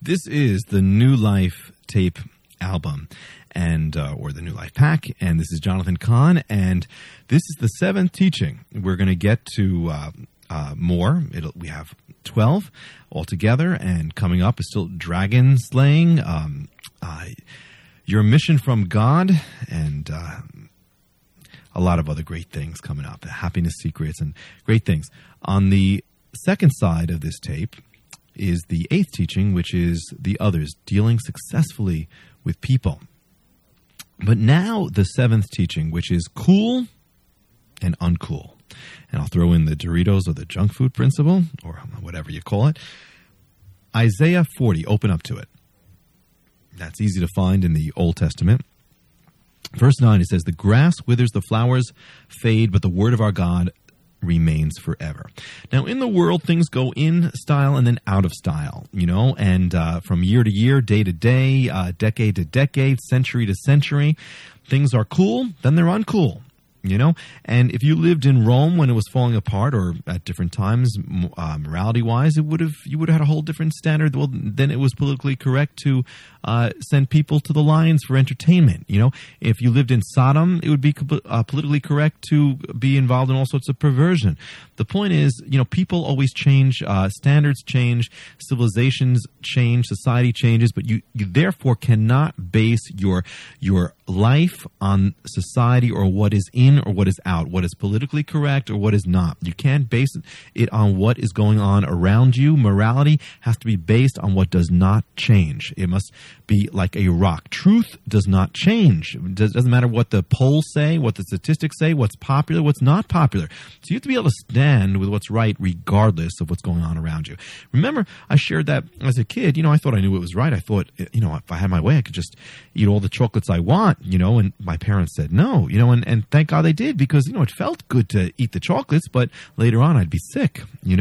This is the New Life tape album, and or the New Life pack, and this is Jonathan Cahn, and this is the 7th teaching. We're going to get to more. We have 12 altogether, and coming up is still dragon slaying, your mission from God, and a lot of other great things coming up, the happiness secrets and great things. On the second side of this tape is the 8th teaching, which is the others, dealing successfully with people. But now the 7th teaching, which is cool and uncool. And I'll throw in the Doritos or the junk food principle, or whatever you call it. Isaiah 40, open up to it. That's easy to find in the Old Testament. Verse 9, it says, "The grass withers, the flowers fade, but the word of our God remains forever." Now, in the world, things go in style and then out of style, and from year to year, day to day, decade to decade, century to century, things are cool, then they're uncool. And if you lived in Rome when it was falling apart, or at different times, morality-wise, you would have had a whole different standard. Well, then it was politically correct to send people to the lions for entertainment. If you lived in Sodom, it would be politically correct to be involved in all sorts of perversion. The point is, people always change, standards change, civilizations change, society changes, but you therefore cannot base your life on society or what is in or what is out, what is politically correct or what is not. You can't base it on what is going on around you. Morality has to be based on what does not change. It must be like a rock. Truth does not change. It doesn't matter what the polls say, what the statistics say, what's popular, what's not popular. So you have to be able to stand with what's right regardless of what's going on around you. Remember, I shared that as a kid. I thought I knew what was right. I thought, if I had my way, I could just eat all the chocolates I want, and my parents said no, and thank God they did, because, it felt good to eat the chocolates, but later on I'd be sick,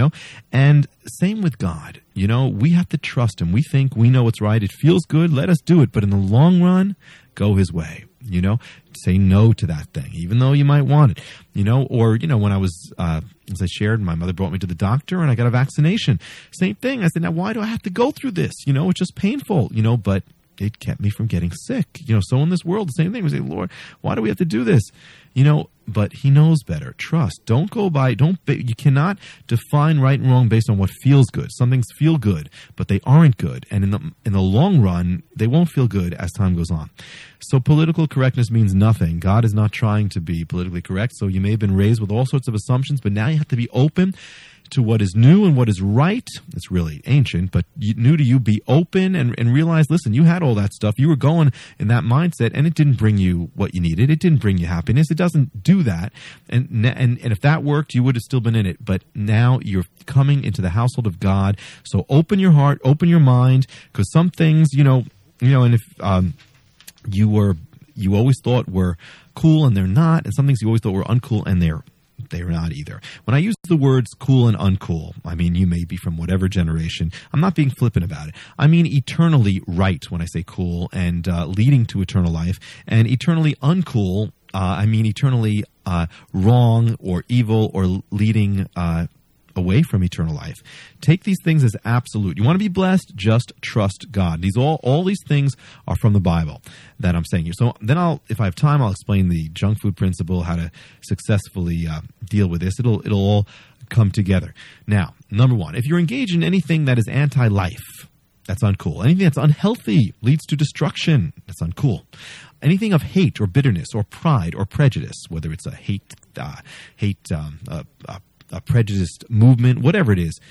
and same with God. We have to trust him. We think we know what's right. It feels good. Let us do it. But in the long run, go his way, say no to that thing, even though you might want it, or, when I was, as I shared, my mother brought me to the doctor and I got a vaccination. Same thing. I said, now why do I have to go through this? It's just painful, but it kept me from getting sick. So in this world, the same thing. We say, Lord, why do we have to do this? But he knows better. Trust. Don't go by, you cannot define right and wrong based on what feels good. Some things feel good, but they aren't good. And in the long run, they won't feel good as time goes on. So political correctness means nothing. God is not trying to be politically correct. So you may have been raised with all sorts of assumptions, but now you have to be open to what is new and what is right. It's really ancient, but new to you. Be open and realize, listen, you had all that stuff. You were going in that mindset, and it didn't bring you what you needed. It didn't bring you happiness. It doesn't do that. And if that worked, you would have still been in it. But now you're coming into the household of God. So open your heart, open your mind, because some things, and if you always thought were cool and they're not, and some things you always thought were uncool and they're not either. When I use the words cool and uncool, I mean, you may be from whatever generation. I'm not being flippant about it. I mean eternally right when I say cool, and leading to eternal life. And eternally uncool, I mean eternally wrong or evil or leading away from eternal life. Take these things as absolute. You want to be blessed? Just trust God. All these things are from the Bible that I'm saying here. So then if I have time, I'll explain the junk food principle, how to successfully deal with this. It'll all come together. Now, number one, if you're engaged in anything that is anti-life, that's uncool. Anything that's unhealthy leads to destruction. That's uncool. Anything of hate or bitterness or pride or prejudice, whether it's a a prejudiced movement, whatever it is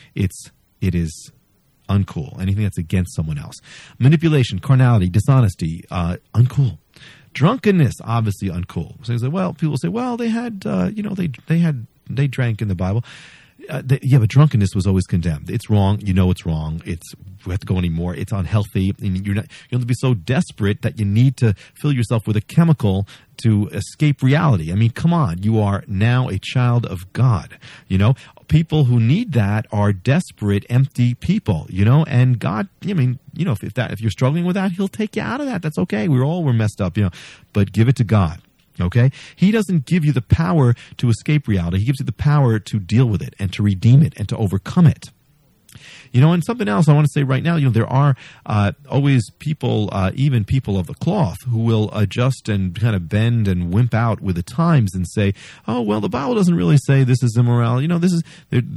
uncool. Anything that's against someone else. Manipulation, carnality, dishonesty, uncool. Drunkenness, obviously uncool. So people say, they had, they drank in the Bible. But drunkenness was always condemned. It's wrong. It's wrong. We have to go anymore. It's unhealthy. And you have to be so desperate that you need to fill yourself with a chemical to escape reality. I mean, come on. You are now a child of God. People who need that are desperate, empty people. And God. If you're struggling with that, He'll take you out of that. That's okay. We're messed up. But give it to God. Okay? He doesn't give you the power to escape reality. He gives you the power to deal with it and to redeem it and to overcome it. And something else I want to say right now, there are always people, even people of the cloth, who will adjust and kind of bend and wimp out with the times and say, oh, well, the Bible doesn't really say this is immoral. This is,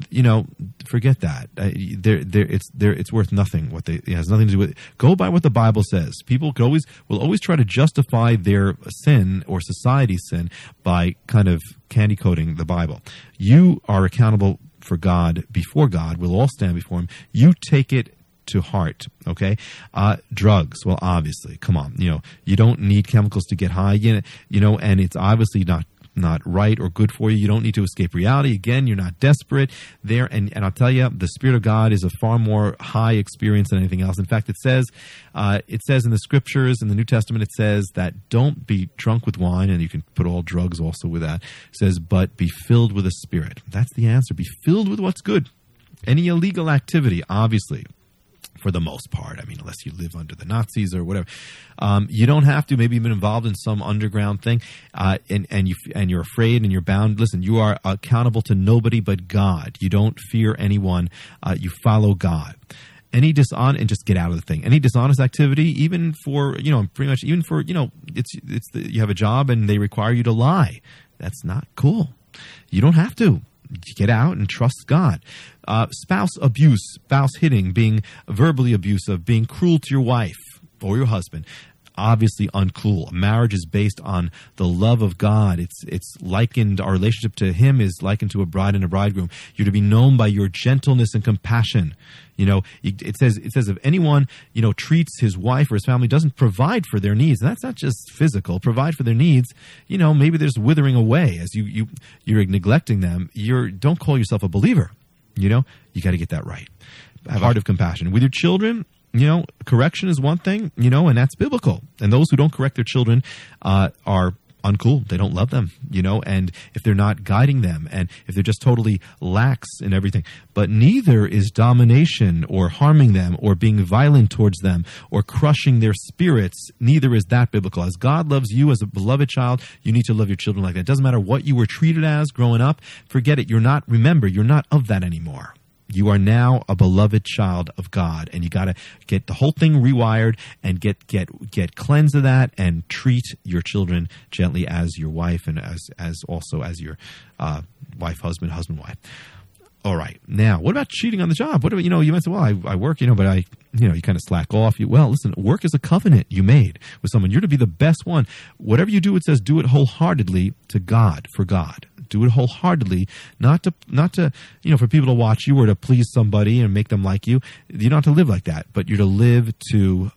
forget that. It's worth nothing. It has nothing to do with it. Go by what the Bible says. People will always try to justify their sin or society's sin by kind of candy coating the Bible. You are accountable for God before God. We'll all stand before Him. You take it to heart, okay? Drugs, well, obviously, come on. You don't need chemicals to get high, and it's obviously not right or good for you. You don't need to escape reality. Again, you're not desperate there. And I'll tell you, the Spirit of God is a far more high experience than anything else. In fact, it says in the Scriptures, in the New Testament, it says that don't be drunk with wine, and you can put all drugs also with that. It says, but be filled with the Spirit. That's the answer. Be filled with what's good. Any illegal activity, obviously, for the most part. Unless you live under the Nazis or whatever, you don't have to. Maybe you've been involved in some underground thing, and you're afraid and you're bound. Listen, you are accountable to nobody but God. You don't fear anyone. You follow God. And just get out of the thing. Any dishonest activity, even for pretty much even for you have a job and they require you to lie. That's not cool. You don't have to. Get out and trust God. Spouse abuse, spouse hitting, being verbally abusive, being cruel to your wife or your husband, obviously uncool. Marriage is based on the love of God. It's likened, our relationship to Him is likened to a bride and a bridegroom. You're to be known by your gentleness and compassion. It says if anyone, treats his wife or his family, doesn't provide for their needs, and that's not just physical, provide for their needs, maybe there's withering away as you're neglecting them. Don't call yourself a believer. You got to get that right. Have a heart of compassion. With your children, correction is one thing, and that's biblical. And those who don't correct their children are uncool. They don't love them, and if they're not guiding them, and if they're just totally lax in everything. But neither is domination or harming them or being violent towards them or crushing their spirits. Neither is that biblical. As God loves you as a beloved child, you need to love your children like that. It doesn't matter what you were treated as growing up. Forget it. You're not of that anymore. You are now a beloved child of God, and you got to get the whole thing rewired and get cleansed of that, and treat your children gently as your wife and as also as your wife, husband, wife. All right. Now, what about cheating on the job? What about, you might say, well, I work, but I, you kind of slack off. Well, listen, work is a covenant you made with someone. You're to be the best one. Whatever you do, it says do it wholeheartedly to God, for God. Do it wholeheartedly, not to for people to watch you or to please somebody and make them like you. You're not to live like that, but you're to live to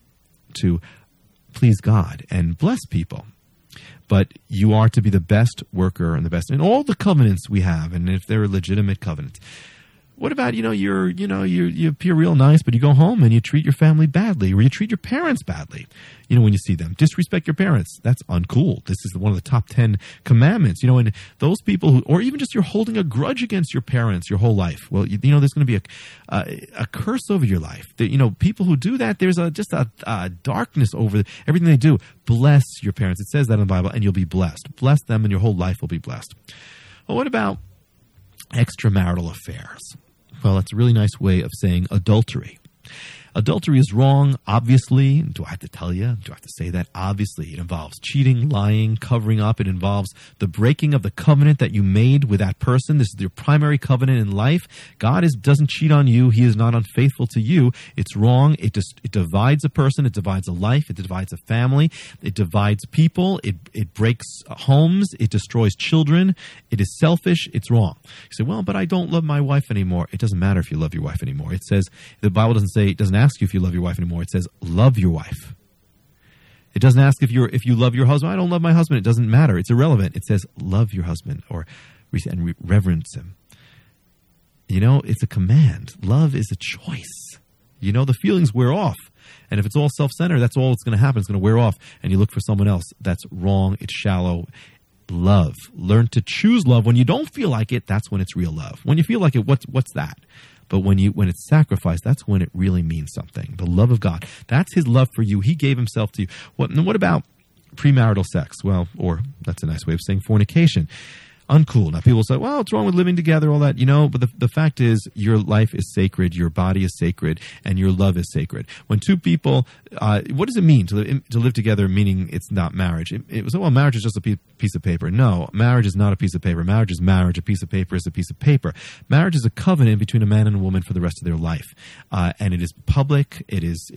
please God and bless people. But you are to be the best worker and the best in all the covenants we have, and if they're legitimate covenants. What about, you appear real nice, but you go home and you treat your family badly, or you treat your parents badly, when you see them. Disrespect your parents. That's uncool. This is one of the top 10 commandments, and those people or even just you're holding a grudge against your parents your whole life. Well, there's going to be a curse over your life. People who do that, there's just a darkness over everything they do. Bless your parents. It says that in the Bible, and you'll be blessed. Bless them, and your whole life will be blessed. Well, what about extramarital affairs? Well, that's a really nice way of saying adultery. Adultery is wrong, obviously. Do I have to tell you? Do I have to say that? Obviously, it involves cheating, lying, covering up. It involves the breaking of the covenant that you made with that person. This is your primary covenant in life. God doesn't cheat on you. He is not unfaithful to you. It's wrong. It divides a person. It divides a life. It divides a family. It divides people. It breaks homes. It destroys children. It is selfish. It's wrong. You say, well, but I don't love my wife anymore. It doesn't matter if you love your wife anymore. It says, the Bible doesn't ask you if you love your wife anymore. It says, love your wife. It doesn't ask if you love your husband. I don't love my husband. It doesn't matter. It's irrelevant. It says, love your husband and reverence him. It's a command. Love is a choice. The feelings wear off. And if it's all self-centered, that's all that's going to happen. It's going to wear off, and you look for someone else. That's wrong. It's shallow. Love. Learn to choose love. When you don't feel like it, that's when it's real love. When you feel like it, what's that? But when it's sacrificed, that's when it really means something. The love of God. That's his love for you. He gave himself to you. What about premarital sex? Well, or that's a nice way of saying fornication. uncool. Now, people say, well, what's wrong with living together, all that, but the fact is your life is sacred, your body is sacred, and your love is sacred. When two people, what does it mean to live together, meaning it's not marriage? It was, well, marriage is just a piece of paper. No, marriage is not a piece of paper. Marriage is marriage. A piece of paper is a piece of paper. Marriage is a covenant between a man and a woman for the rest of their life. And it is public, it is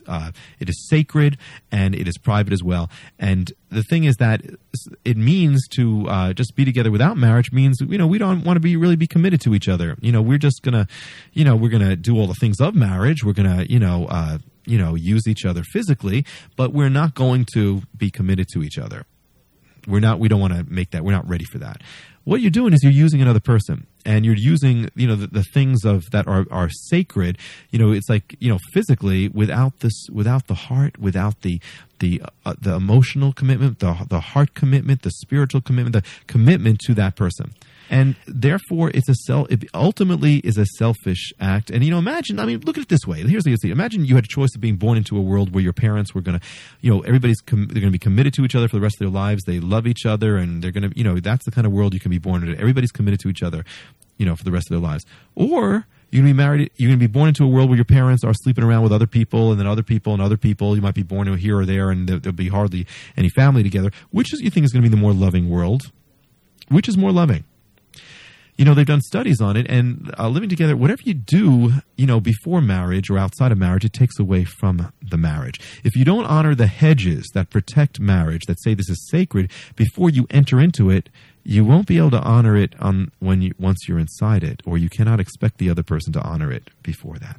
sacred, and it is private as well. And the thing is that it means to just be together without marriage means, we don't want to really be committed to each other. We're just going to, we're going to do all the things of marriage. We're going to, use each other physically, but we're not going to be committed to each other. We don't want to make that. We're not ready for that. What you're doing is you're using another person, and you're using, the things that are sacred. It's like, physically without the heart, without the emotional commitment, the heart commitment, the spiritual commitment, the commitment to that person. And therefore, it ultimately is a selfish act. And, imagine, look at it this way. Here's the thing. Imagine you had a choice of being born into a world where your parents were going to, everybody's they're going to be committed to each other for the rest of their lives. They love each other, and they're going to, that's the kind of world you can be born into. Everybody's committed to each other, for the rest of their lives. Or you're going to be married. You're going to be born into a world where your parents are sleeping around with other people, and then other people and other people. You might be born here or there, and there'll be hardly any family together. Which you think is going to be the more loving world? Which is more loving? They've done studies on it, and living together, whatever you do, before marriage or outside of marriage, it takes away from the marriage. If you don't honor the hedges that protect marriage, that say this is sacred, before you enter into it, you won't be able to honor it once you're inside it, or you cannot expect the other person to honor it before that.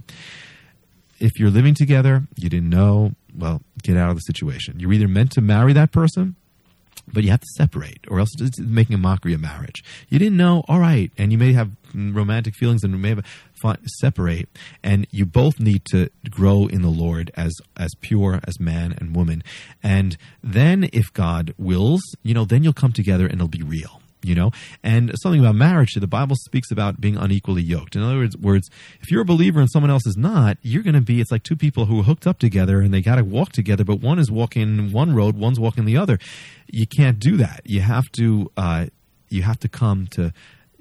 If you're living together, you didn't know, well, get out of the situation. You're either meant to marry that person, but you have to separate, or else it's making a mockery of marriage. You didn't know, all right, and you may have romantic feelings and you may have separate, and you both need to grow in the Lord as pure as man and woman. And then if God wills, then you'll come together and it'll be real. And something about marriage, the Bible speaks about being unequally yoked. In other words, if you're a believer and someone else is not, you're going to be, it's like two people who are hooked up together and they got to walk together, but one is walking one road, one's walking the other. You can't do that. You have to come to,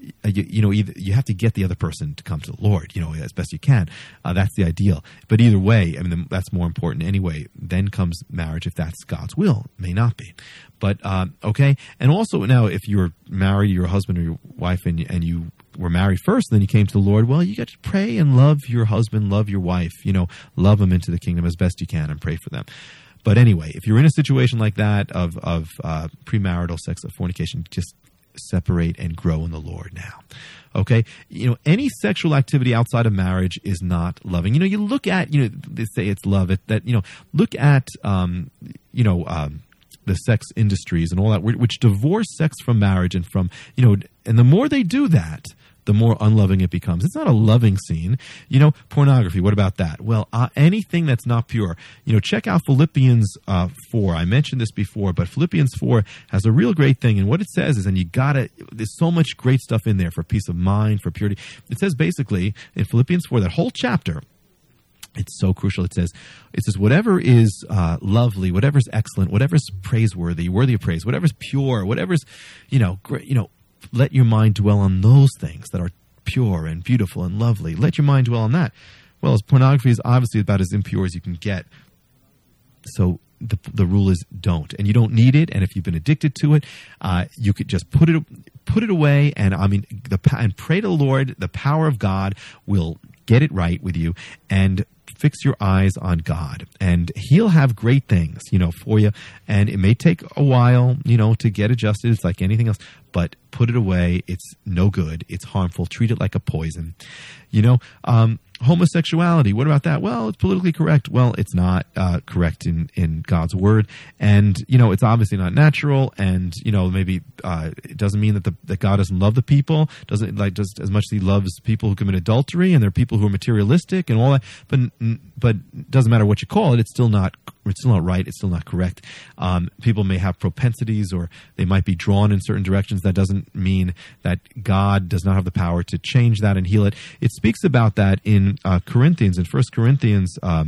you have to get the other person to come to the Lord, as best you can. That's the ideal. But either way, that's more important anyway. Then comes marriage if that's God's will. It may not be. But, okay. And also now, if you're married, you're a husband or your wife, and you were married first, and then you came to the Lord, well, you got to pray and love your husband, love your wife, love them into the kingdom as best you can and pray for them. But anyway, if you're in a situation like that of premarital sex, of fornication, just separate and grow in the Lord now. Okay? Any sexual activity outside of marriage is not loving. You look at, they say it's love, look at, the sex industries and all that, which divorce sex from marriage and from, and the more they do that, the more unloving it becomes. It's not a loving scene. Pornography, what about that? Well, anything that's not pure. Check out Philippians 4. I mentioned this before, but Philippians 4 has a real great thing. And what it says is, there's so much great stuff in there for peace of mind, for purity. It says basically in Philippians 4, that whole chapter, it's so crucial. It says, whatever is lovely, whatever is excellent, whatever is praiseworthy, worthy of praise, whatever is pure, whatever is, great, let your mind dwell on those things that are pure and beautiful and lovely. Let your mind dwell on that. Well, as pornography is obviously about as impure as you can get. So the rule is don't. And you don't need it. And if you've been addicted to it, you could just put it away. And and pray to the Lord. The power of God will get it right with you. And fix your eyes on God, and He'll have great things, for you. And it may take a while, to get adjusted. It's like anything else, but put it away. It's no good. It's harmful. Treat it like a poison. Homosexuality, what about that? Well, it's politically correct. Well, it's not correct in God's word. And, it's obviously not natural. And, maybe it doesn't mean that God doesn't love the people, doesn't just as much as He loves people who commit adultery, and there are people who are materialistic and all that. But it doesn't matter what you call it. It's still not right. It's still not correct. People may have propensities, or they might be drawn in certain directions. That doesn't mean that God does not have the power to change that and heal it. It speaks about that in Corinthians, in 1 Corinthians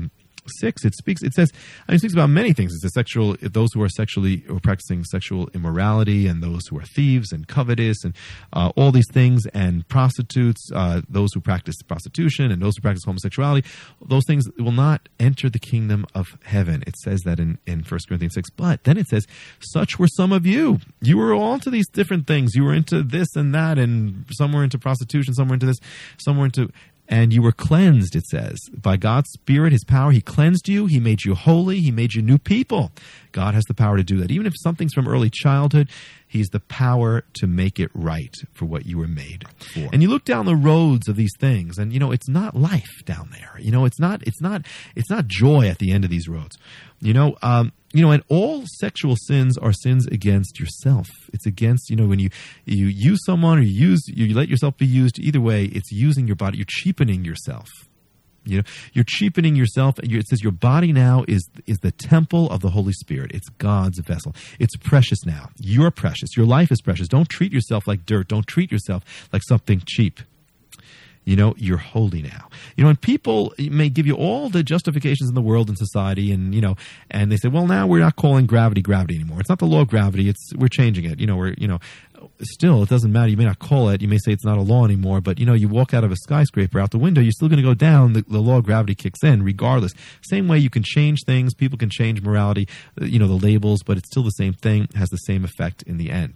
6, it says about many things. It says those who are practicing sexual immorality, and those who are thieves and covetous, and all these things, and prostitutes, those who practice prostitution, and those who practice homosexuality, those things will not enter the kingdom of heaven. It says that in 1 Corinthians 6. But then it says, such were some of you. You were all into these different things. You were into this and that, and some were into prostitution, some were into this, some were into... And you were cleansed, it says, by God's Spirit, His power. He cleansed you. He made you holy. He made you new people. God has the power to do that. Even if something's from early childhood, He's the power to make it right for what you were made for. And you look down the roads of these things, and it's not life down there. It's not joy at the end of these roads. And all sexual sins are sins against yourself. It's against, when you use someone, or you let yourself be used. Either way, it's using your body. You're cheapening yourself. You're cheapening yourself. It says your body now is the temple of the Holy Spirit. It's God's vessel. It's precious now. You're precious. Your life is precious. Don't treat yourself like dirt. Don't treat yourself like something cheap. You're holy now. And people may give you all the justifications in the world and society, and and they say, well, now we're not calling gravity anymore. It's not the law of gravity. We're changing it. Still, it doesn't matter. You may not call it. You may say it's not a law anymore, but you walk out of a skyscraper, out the window, you're still going to go down. The law of gravity kicks in regardless. Same way you can change things. People can change morality, the labels, but it's still the same thing. It has the same effect in the end.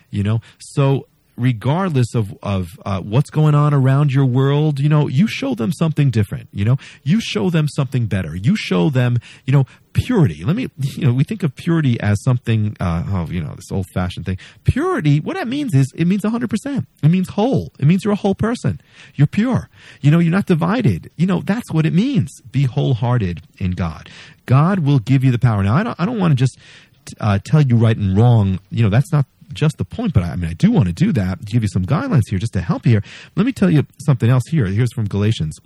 So regardless of what's going on around your world, you show them something different. You show them something better. You show them, purity. We think of purity as something, this old-fashioned thing. Purity, what that means is it means 100%. It means whole. It means you're a whole person. You're pure. You're not divided. That's what it means. Be wholehearted in God. God will give you the power. Now, I don't want to just tell you right and wrong. That's not just the point, but I do want to do that, give you some guidelines here just to help you here. Let me tell you something else here. Here's from Galatians.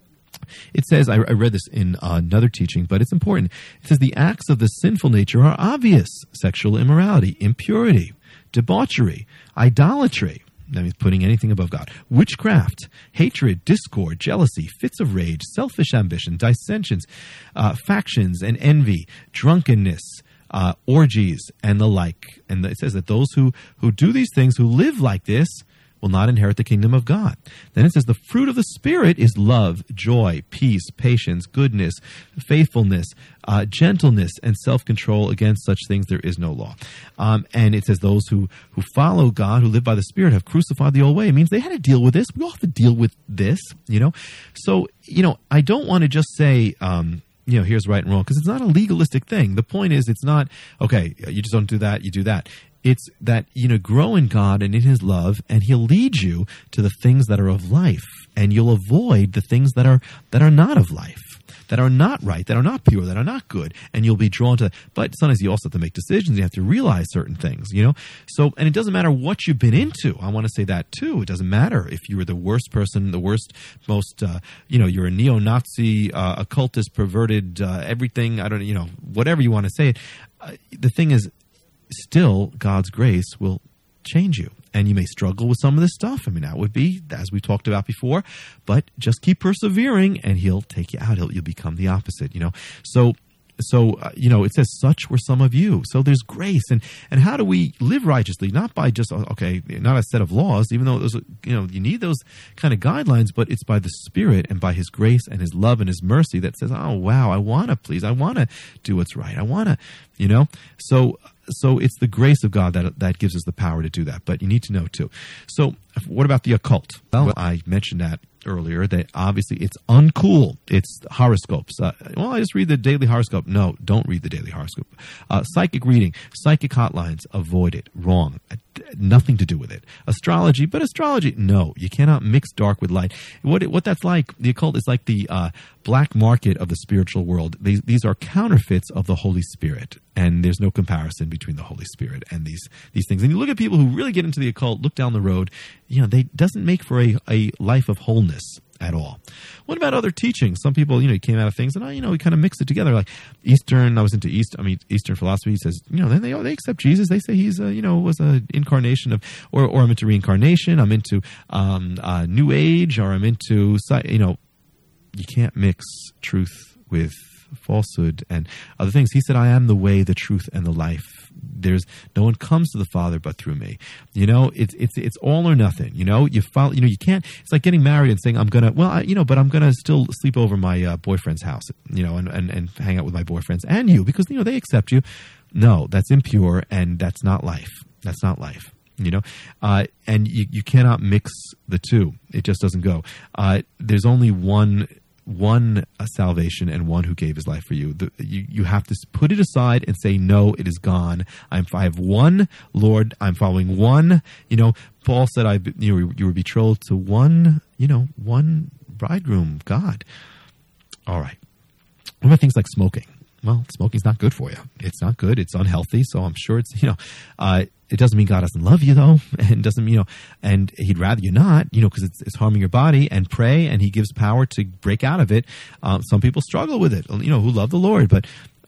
It says, I read this in another teaching, but it's important. It says, the acts of the sinful nature are obvious: sexual immorality, impurity, debauchery, idolatry. That means putting anything above God. Witchcraft, hatred, discord, jealousy, fits of rage, selfish ambition, dissensions, factions and envy, drunkenness, orgies, and the like. And it says that those who do these things, who live like this, will not inherit the kingdom of God. Then it says the fruit of the Spirit is love, joy, peace, patience, goodness, faithfulness, gentleness, and self-control. Against such things there is no law. And it says those who follow God, who live by the Spirit, have crucified the old way. It means they had to deal with this. We all have to deal with this, So, I don't want to just say... here's right and wrong, because it's not a legalistic thing. The point is, it's not, okay, you just don't do that, you do that. It's that, grow in God and in His love, and He'll lead you to the things that are of life, and you'll avoid the things that are not of life, that are not right, that are not pure, that are not good, and you'll be drawn to. But sometimes you also have to make decisions. You have to realize certain things, So, and it doesn't matter what you've been into. I want to say that too. It doesn't matter if you were the worst person, the worst, most, you're a neo-Nazi, occultist, perverted, everything. I don't, whatever you want to say. The thing is, still, God's grace will change you. And you may struggle with some of this stuff. That would be, as we talked about before, but just keep persevering and He'll take you out. You'll become the opposite, So, it says, such were some of you. So there's grace. And how do we live righteously? Not by just, not a set of laws, even though those, you need those kind of guidelines, but it's by the Spirit and by His grace and His love and His mercy that says, oh, wow, I want to please. I want to do what's right. I want to, So it's the grace of God that gives us the power to do that. But you need to know, too. So what about the occult? Well, I mentioned that earlier, that obviously it's uncool. It's horoscopes. I just read the daily horoscope. No, don't read the daily horoscope. Psychic reading, psychic hotlines, avoid it. Wrong. Nothing to do with it. Astrology, no, you cannot mix dark with light. What that's like, the occult is like the black market of the spiritual world. These are counterfeits of the Holy Spirit, and there's no comparison between the Holy Spirit and these things. And you look at people who really get into the occult, look down the road, they doesn't make for a life of wholeness at all. What about other teachings? Some people, came out of things and we kind of mix it together. Like Eastern, I was into Eastern philosophy. Says, then they accept Jesus. They say He's, was an incarnation of, or I'm into reincarnation. I'm into New Age, or I'm into, you can't mix truth with falsehood and other things. He said, I am the way, the truth, and the life. There's no one comes to the Father but through me. It's all or nothing. You follow. You can't. It's like getting married and saying, I'm gonna. Well, but I'm gonna still sleep over my boyfriend's house. And hang out with my boyfriends and you because they accept you. No, that's impure and that's not life. That's not life. And you cannot mix the two. It just doesn't go. There's only one salvation and one who gave his life for you. You have to put it aside and say, no, it is gone. I have one Lord. I'm following one. Paul said, you were betrothed to one bridegroom, God. All right. What about things like smoking? Well, smoking's not good for you. It's not good. It's unhealthy. So I'm sure it's, it doesn't mean God doesn't love you though. And doesn't, and he'd rather you not, because it's harming your body, and pray. And he gives power to break out of it. Some people struggle with it, who love the Lord, but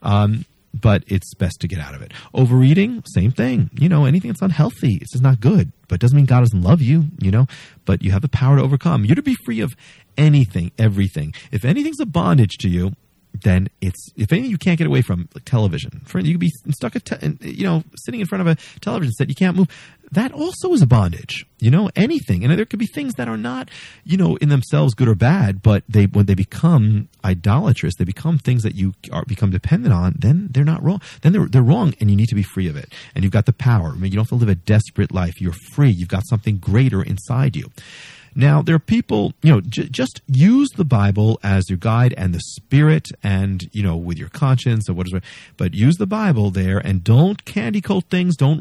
it's best to get out of it. Overeating, same thing. Anything that's unhealthy, it's just not good, but it doesn't mean God doesn't love you, but you have the power to overcome. You're to be free of anything, everything. If anything's a bondage to you, then if anything you can't get away from, like television. You could be stuck sitting in front of a television set, you can't move. That also is a bondage, anything. And there could be things that are not, in themselves good or bad, but when they become idolatrous, they become things that you become dependent on, then they're not wrong. Then they're wrong, and you need to be free of it. And you've got the power. You don't have to live a desperate life. You're free. You've got something greater inside you. Now, there are people, just use the Bible as your guide and the Spirit and, with your conscience or whatever. But use the Bible there and don't candy coat things. Don't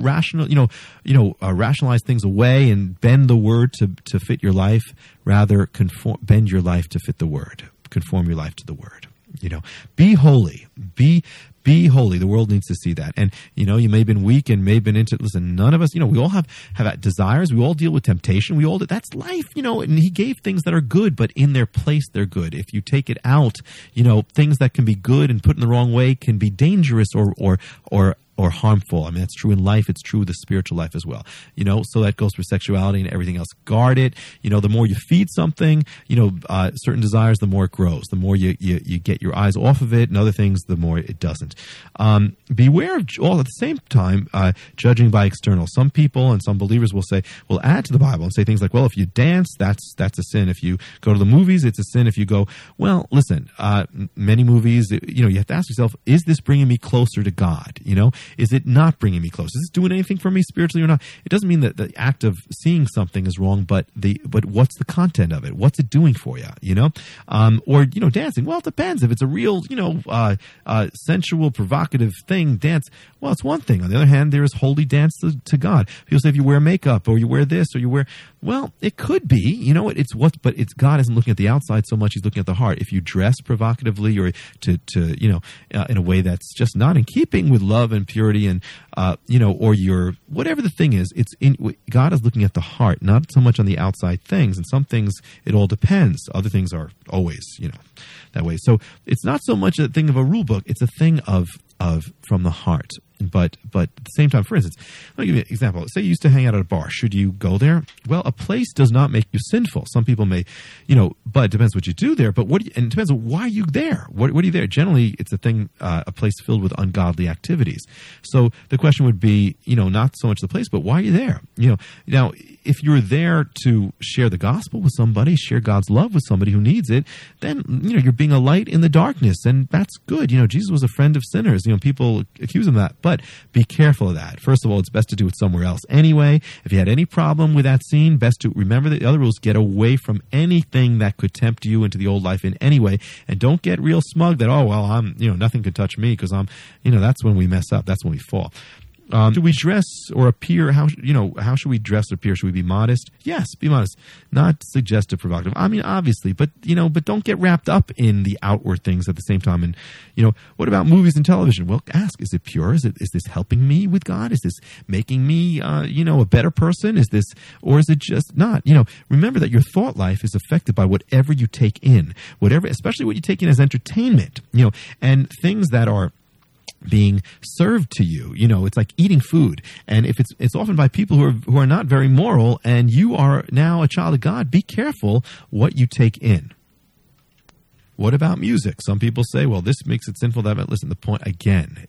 rationalize things away and bend the Word to fit your life. Rather, bend your life to fit the Word. Conform your life to the Word. Be holy. Be holy. The world needs to see that. And, you may have been weak and may have been listen, none of us, we all have desires. We all deal with temptation. That's life, and he gave things that are good, but in their place, they're good. If you take it out, things that can be good and put in the wrong way can be dangerous or harmful. I mean, that's true in life. It's true with the spiritual life as well. So that goes for sexuality and everything else. Guard it. The more you feed something, certain desires, the more it grows. The more you get your eyes off of it and other things, the more it doesn't. Beware of all at the same time, judging by external. Some people and some believers will add to the Bible and say things like, well, if you dance, that's a sin. If you go to the movies, it's a sin. If you go, well, listen, many movies, you have to ask yourself, is this bringing me closer to God? Is it not bringing me close? Is this doing anything for me spiritually or not? It doesn't mean that the act of seeing something is wrong, but what's the content of it? What's it doing for you? Or dancing. Well, it depends. If it's a real, sensual, provocative thing, dance. Well, it's one thing. On the other hand, there is holy dance to God. People say if you wear makeup or you wear this or you wear, well, it could be. But it's God isn't looking at the outside so much; He's looking at the heart. If you dress provocatively or in a way that's just not in keeping with love and purity and or your whatever the thing is, God is looking at the heart, not so much on the outside things. And some things it all depends. Other things are always that way. So it's not so much a thing of a rule book; it's a thing of from the heart. But at the same time, for instance, let me give you an example. Say you used to hang out at a bar. Should you go there? Well, a place does not make you sinful. Some people may, but it depends what you do there. But and it depends on why are you there? What are you there? Generally, it's a place filled with ungodly activities. So the question would be, not so much the place, but why are you there? Now, if you're there to share the gospel with somebody, share God's love with somebody who needs it, then, you're being a light in the darkness, and that's good. Jesus was a friend of sinners. People accuse him of that, but be careful of that. First of all, it's best to do it somewhere else anyway. If you had any problem with that scene, best to remember the other rules. Get away from anything that could tempt you into the old life in any way, and don't get real smug that, oh, well, I'm, nothing could touch me because I'm, that's when we mess up. That's when we fall. Do we dress or appear? How should we dress or appear? Should we be modest? Yes, be modest. Not suggestive, provocative. I mean, obviously, but don't get wrapped up in the outward things at the same time. And what about movies and television? Well, ask: is it pure? Is this helping me with God? Is this making me a better person? Is this, or is it just not? Remember that your thought life is affected by whatever you take in, especially what you take in as entertainment. And things that are being served to you. It's like eating food. And if it's often by people who are not very moral, and you are now a child of God, be careful what you take in. What about music? Some people say, well, this makes it sinful. That, listen, the point again,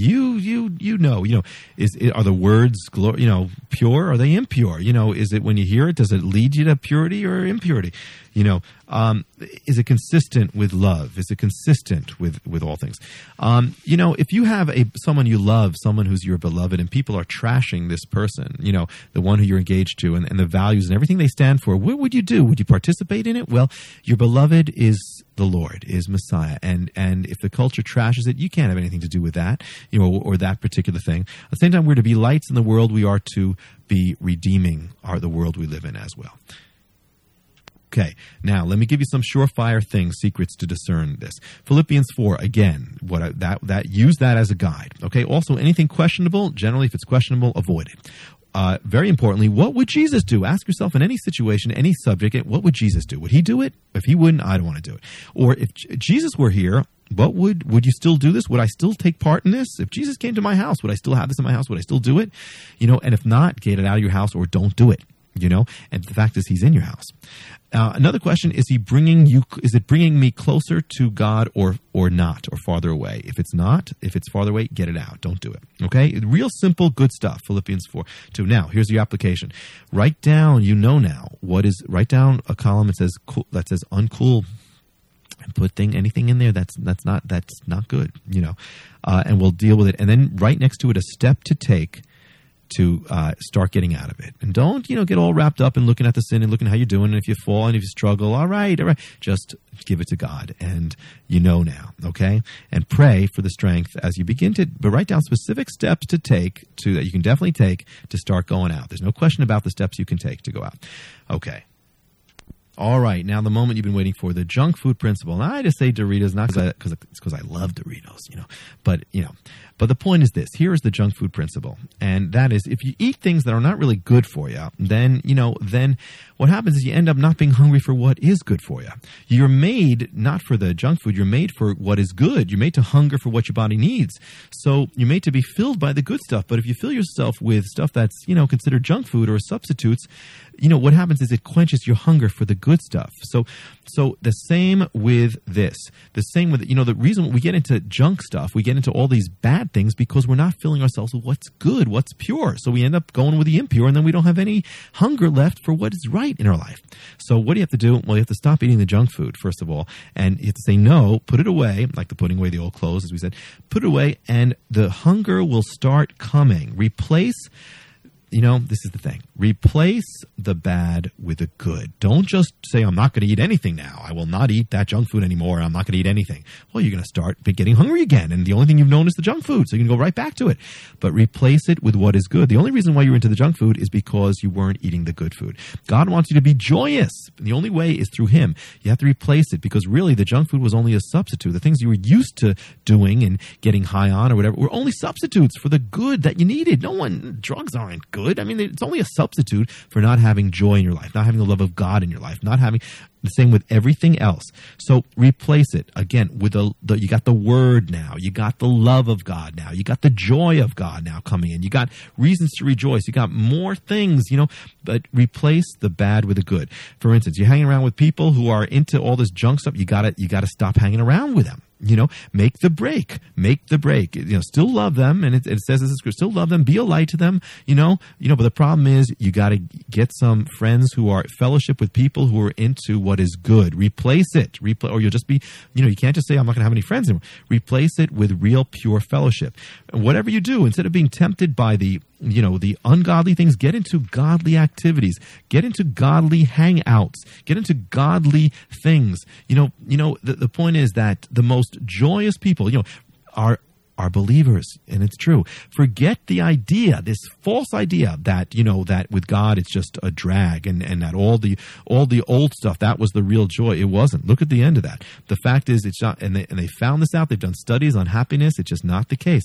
are the words, pure? Are they impure? Is it when you hear it, does it lead you to purity or impurity? Is it consistent with love? Is it consistent with all things? If you have someone you love, someone who's your beloved, and people are trashing this person, the one who you're engaged to, and the values and everything they stand for, what would you do? Would you participate in it? Well, your beloved is the Lord, is Messiah, and if the culture trashes it, you can't have anything to do with that, or that particular thing. At the same time, we're to be lights in the world. We are to be redeeming the world we live in as well. Okay, now let me give you some surefire things, secrets to discern this. Philippians 4, again, use that as a guide. Okay, also anything questionable, generally if it's questionable, avoid it. Very importantly, what would Jesus do? Ask yourself in any situation, any subject, what would Jesus do? Would he do it? If he wouldn't, I don't want to do it. Or if Jesus were here, what would you still do this? Would I still take part in this? If Jesus came to my house, would I still have this in my house? Would I still do it? And if not, get it out of your house or don't do it. And the fact is, he's in your house. Another question, is it bringing me closer to God or not, or farther away? If it's farther away, get it out. Don't do it. Okay? Real simple, good stuff. Philippians 4:2. Now, here's your application. Write down, write down a column that says uncool, and put anything in there that's not good, and we'll deal with it. And then right next to it, a step to take to start getting out of it. And don't, get all wrapped up in looking at the sin and looking how you're doing. And if you fall and if you struggle, all right. Just give it to God. And now, okay? And pray for the strength as you begin but write down specific steps to take that you can definitely take to start going out. There's no question about the steps you can take to go out. Okay. All right, now the moment you've been waiting for, the junk food principle. Now, I just say Doritos, not because I love Doritos, But the point is this. Here is the junk food principle. And that is, if you eat things that are not really good for you, then what happens is you end up not being hungry for what is good for you. You're made not for the junk food. You're made for what is good. You're made to hunger for what your body needs. So you're made to be filled by the good stuff. But if you fill yourself with stuff that's, considered junk food or substitutes, what happens is it quenches your hunger for the good stuff. So the same with this. The same with, the reason we get into junk stuff, we get into all these bad things because we're not filling ourselves with what's good, what's pure. So we end up going with the impure, and then we don't have any hunger left for what is right in our life. So what do you have to do? Well, you have to stop eating the junk food, first of all, and you have to say no, put it away, like the putting away the old clothes, as we said. Put it away, and the hunger will start coming. Replace this is the thing. Replace the bad with the good. Don't just say, I'm not going to eat anything now. I will not eat that junk food anymore. I'm not going to eat anything. Well, you're going to start getting hungry again. And the only thing you've known is the junk food. So you can go right back to it. But replace it with what is good. The only reason why you're into the junk food is because you weren't eating the good food. God wants you to be joyous. And the only way is through him. You have to replace it because really the junk food was only a substitute. The things you were used to doing and getting high on or whatever were only substitutes for the good that you needed. Drugs aren't good. I mean, it's only a substitute for not having joy in your life, not having the love of God in your life, not having the same with everything else. So replace it again with you got the word now, you got the love of God now, you got the joy of God now coming in, you got reasons to rejoice, you got more things, but replace the bad with the good. For instance, you're hanging around with people who are into all this junk stuff, you got to stop hanging around with them. Make the break. Still love them. And it says this is good. Still love them. Be a light to them, but the problem is you got to get some friends who are fellowship with people who are into what is good. Replace it. Or you'll just be, you can't just say, I'm not going to have any friends anymore. Replace it with real pure fellowship. And whatever you do, instead of being tempted by the ungodly things, get into godly activities, get into godly hangouts, get into godly things. The point is that the most joyous people, are believers, and it's true. Forget the idea, this false idea that, that with God it's just a drag and that all the old stuff, that was the real joy. It wasn't. Look at the end of that. The fact is it's not, and they found this out. They've done studies on happiness. It's just not the case.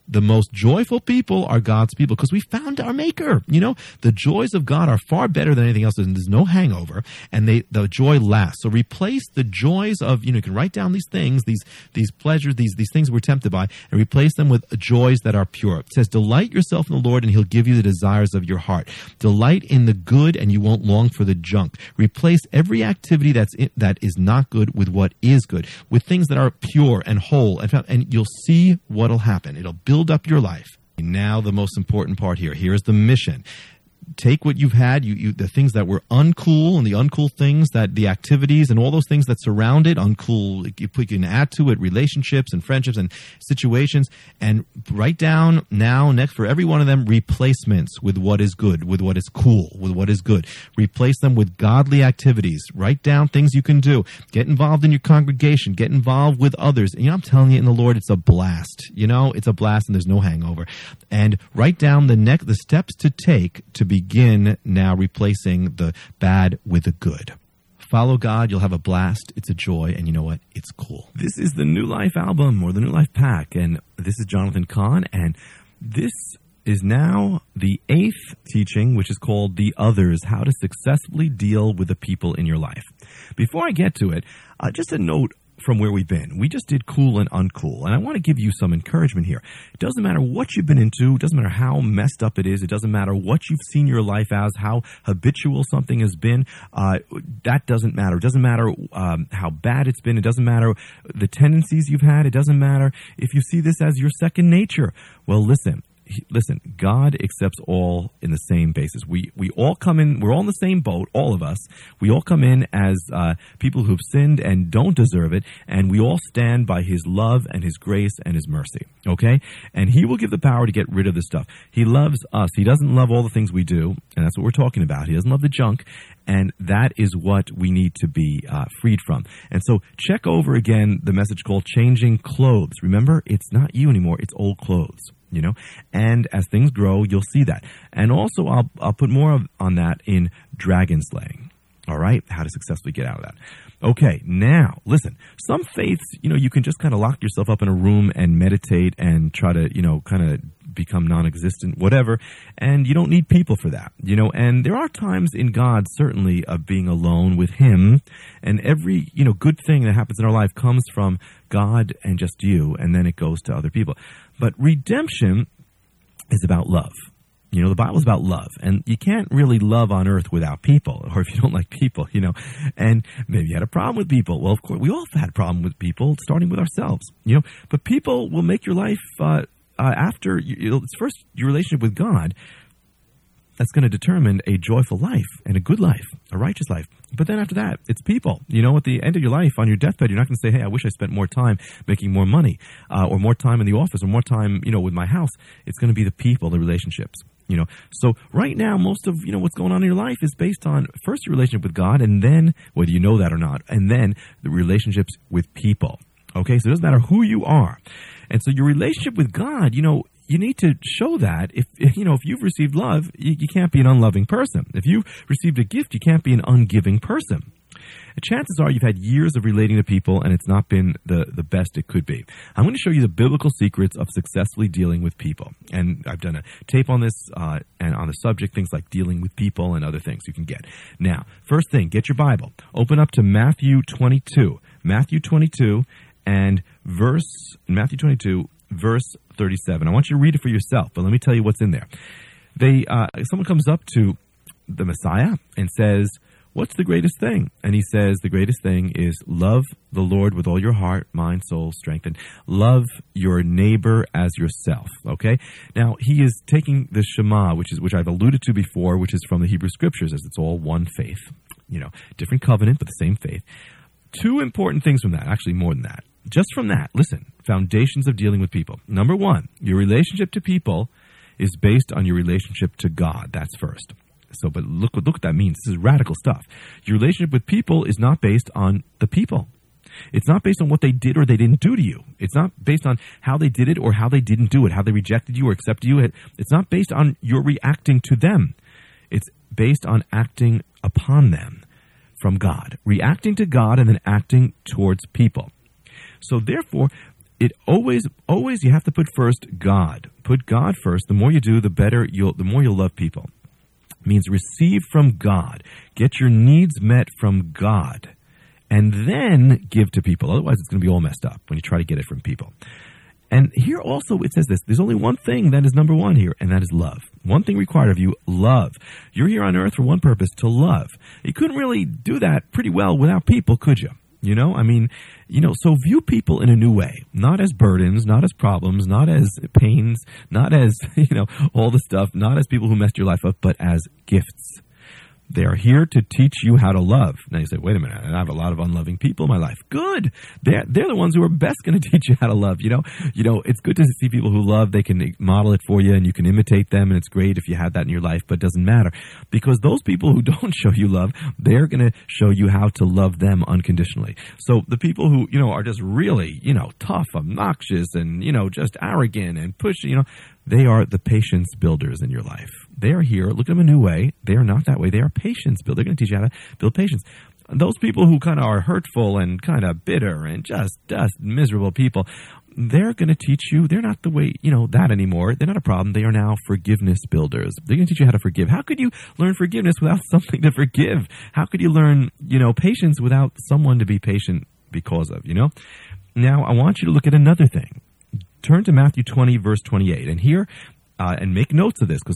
The most joyful people are God's people because we found our maker. The joys of God are far better than anything else, and there's no hangover, and the joy lasts. So replace the joys of, you can write down these things, these pleasures, these things we're tempted by, and replace them with joys that are pure. It says, delight yourself in the Lord, and he'll give you the desires of your heart. Delight in the good, and you won't long for the junk. Replace every activity that is not good with what is good, with things that are pure and whole, and you'll see what'll happen. It'll build up your life. Now the most important part here. Here's the mission. Take what you've had, the things that were uncool and the uncool things, that the activities and all those things that surround it, uncool, you can add to it relationships and friendships and situations, and write down now, next for every one of them, replacements with what is good, with what is cool, with what is good. Replace them with godly activities. Write down things you can do. Get involved in your congregation. Get involved with others. I'm telling you, in the Lord, it's a blast. It's a blast and there's no hangover. And write down the steps to take to begin now replacing the bad with the good. Follow God, you'll have a blast. It's a joy, and you know what? It's cool. This is the New Life album, or the New Life Pack, and this is Jonathan Cahn, and this is now the 8th teaching, which is called The Others, How to Successfully Deal with the People in Your Life. Before I get to it, just a note from where we've been. We just did cool and uncool, and I want to give you some encouragement here. It doesn't matter what you've been into. It doesn't matter how messed up it is. It doesn't matter what you've seen your life as, how habitual something has been. That doesn't matter. It doesn't matter how bad it's been. It doesn't matter the tendencies you've had. It doesn't matter if you see this as your second nature. Well, listen, God accepts all in the same basis. We all come in, we're all in the same boat, all of us. We all come in as people who've sinned and don't deserve it, and we all stand by his love and his grace and his mercy, okay? And he will give the power to get rid of this stuff. He loves us. He doesn't love all the things we do, and that's what we're talking about. He doesn't love the junk, and that is what we need to be freed from. And so check over again the message called Changing Clothes. Remember, it's not you anymore, it's old clothes. And as things grow, you'll see that. And also, I'll put more on that in dragon slaying. All right? How to successfully get out of that. Okay, now, listen. Some faiths, you can just kind of lock yourself up in a room and meditate and try to, kind of become non-existent, whatever. And you don't need people for that, And there are times in God, certainly, of being alone with him. And every, good thing that happens in our life comes from God and just you, and then it goes to other people. But redemption is about love. The Bible is about love, and you can't really love on earth without people, or if you don't like people, and maybe you had a problem with people. Well, of course, we all have had a problem with people, starting with ourselves, but people will make your life, after, it's first your relationship with God, that's going to determine a joyful life and a good life, a righteous life. But then after that, it's people. At the end of your life, on your deathbed, you're not going to say, hey, I wish I spent more time making more money, or more time in the office, or more time, with my house. It's going to be the people, the relationships. So right now, most of, what's going on in your life is based on first your relationship with God, and then, whether you know that or not, and then the relationships with people. Okay, so it doesn't matter who you are. And so your relationship with God, you need to show that. If you've received love, you can't be an unloving person. If you've received a gift, you can't be an ungiving person. Chances are you've had years of relating to people, and it's not been the best it could be. I'm going to show you the biblical secrets of successfully dealing with people. And I've done a tape on this and on the subject, things like dealing with people and other things you can get. Now, first thing, get your Bible. Open up to Matthew 22. Matthew 22 and Matthew 22, verse 37. I want you to read it for yourself, but let me tell you what's in there. Someone comes up to the Messiah and says, what's the greatest thing? And he says, the greatest thing is love the Lord with all your heart, mind, soul, strength, and love your neighbor as yourself. Okay? Now, he is taking the Shema, which I've alluded to before, which is from the Hebrew Scriptures, as it's all one faith. Different covenant, but the same faith. Two important things from that, actually more than that. Just from that, listen, foundations of dealing with people. Number one, your relationship to people is based on your relationship to God. That's first. So, but look what that means. This is radical stuff. Your relationship with people is not based on the people. It's not based on what they did or they didn't do to you. It's not based on how they did it or how they didn't do it, how they rejected you or accepted you. It's not based on your reacting to them. It's based on acting upon them from God. Reacting to God and then acting towards people. So therefore, it always you have to put first God. Put God first. The more you do, the more you'll love people. It means receive from God. Get your needs met from God. And then give to people. Otherwise, it's going to be all messed up when you try to get it from people. And here also it says this. There's only one thing that is number one here, and that is love. One thing required of you, love. You're here on earth for one purpose, to love. You couldn't really do that pretty well without people, could you? So view people in a new way, not as burdens, not as problems, not as pains, not as, all the stuff, not as people who messed your life up, but as gifts. They are here to teach you how to love. Now you say, wait a minute, I have a lot of unloving people in my life. Good. They're the ones who are best going to teach you how to love. It's good to see people who love. They can model it for you and you can imitate them, and it's great if you have that in your life, but it doesn't matter. Because those people who don't show you love, they're going to show you how to love them unconditionally. So the people who, are just really, tough, obnoxious, and, just arrogant and pushy, they are the patience builders in your life. They are here. Look at them a new way. They are not that way. They are patience builders. They're going to teach you how to build patience. Those people who kind of are hurtful and kind of bitter and just miserable people, they're going to teach you. They're not the way, that anymore. They're not a problem. They are now forgiveness builders. They're going to teach you how to forgive. How could you learn forgiveness without something to forgive? How could you learn, patience without someone to be patient because of, Now, I want you to look at another thing. Turn to Matthew 20, verse 28. And here, and make notes of this, because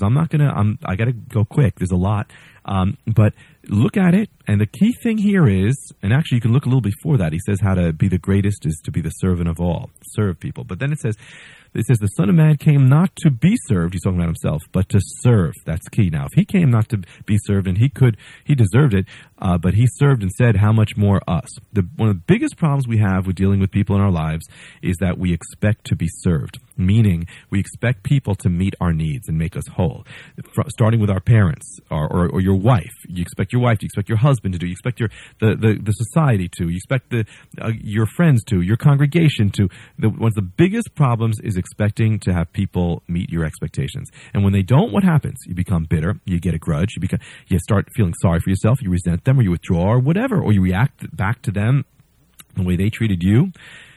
I got to go quick. There's a lot. But look at it. And the key thing here is, and actually you can look a little before that. He says how to be the greatest is to be the servant of all. Serve people. But then it says, the Son of Man came not to be served, he's talking about himself, but to serve. That's key. Now, if he came not to be served, and he deserved it, but he served and said, how much more us? One of the biggest problems we have with dealing with people in our lives is that we expect to be served, meaning we expect people to meet our needs and make us whole. Starting with our parents or your wife. You expect your wife to, you expect your husband to do, you expect the society to, you expect your friends to, your congregation to. One of the biggest problems is expecting to have people meet your expectations. And when they don't, what happens? You become bitter, you get a grudge, you start feeling sorry for yourself, you resent them, or you withdraw, or whatever, or you react back to them the way they treated you.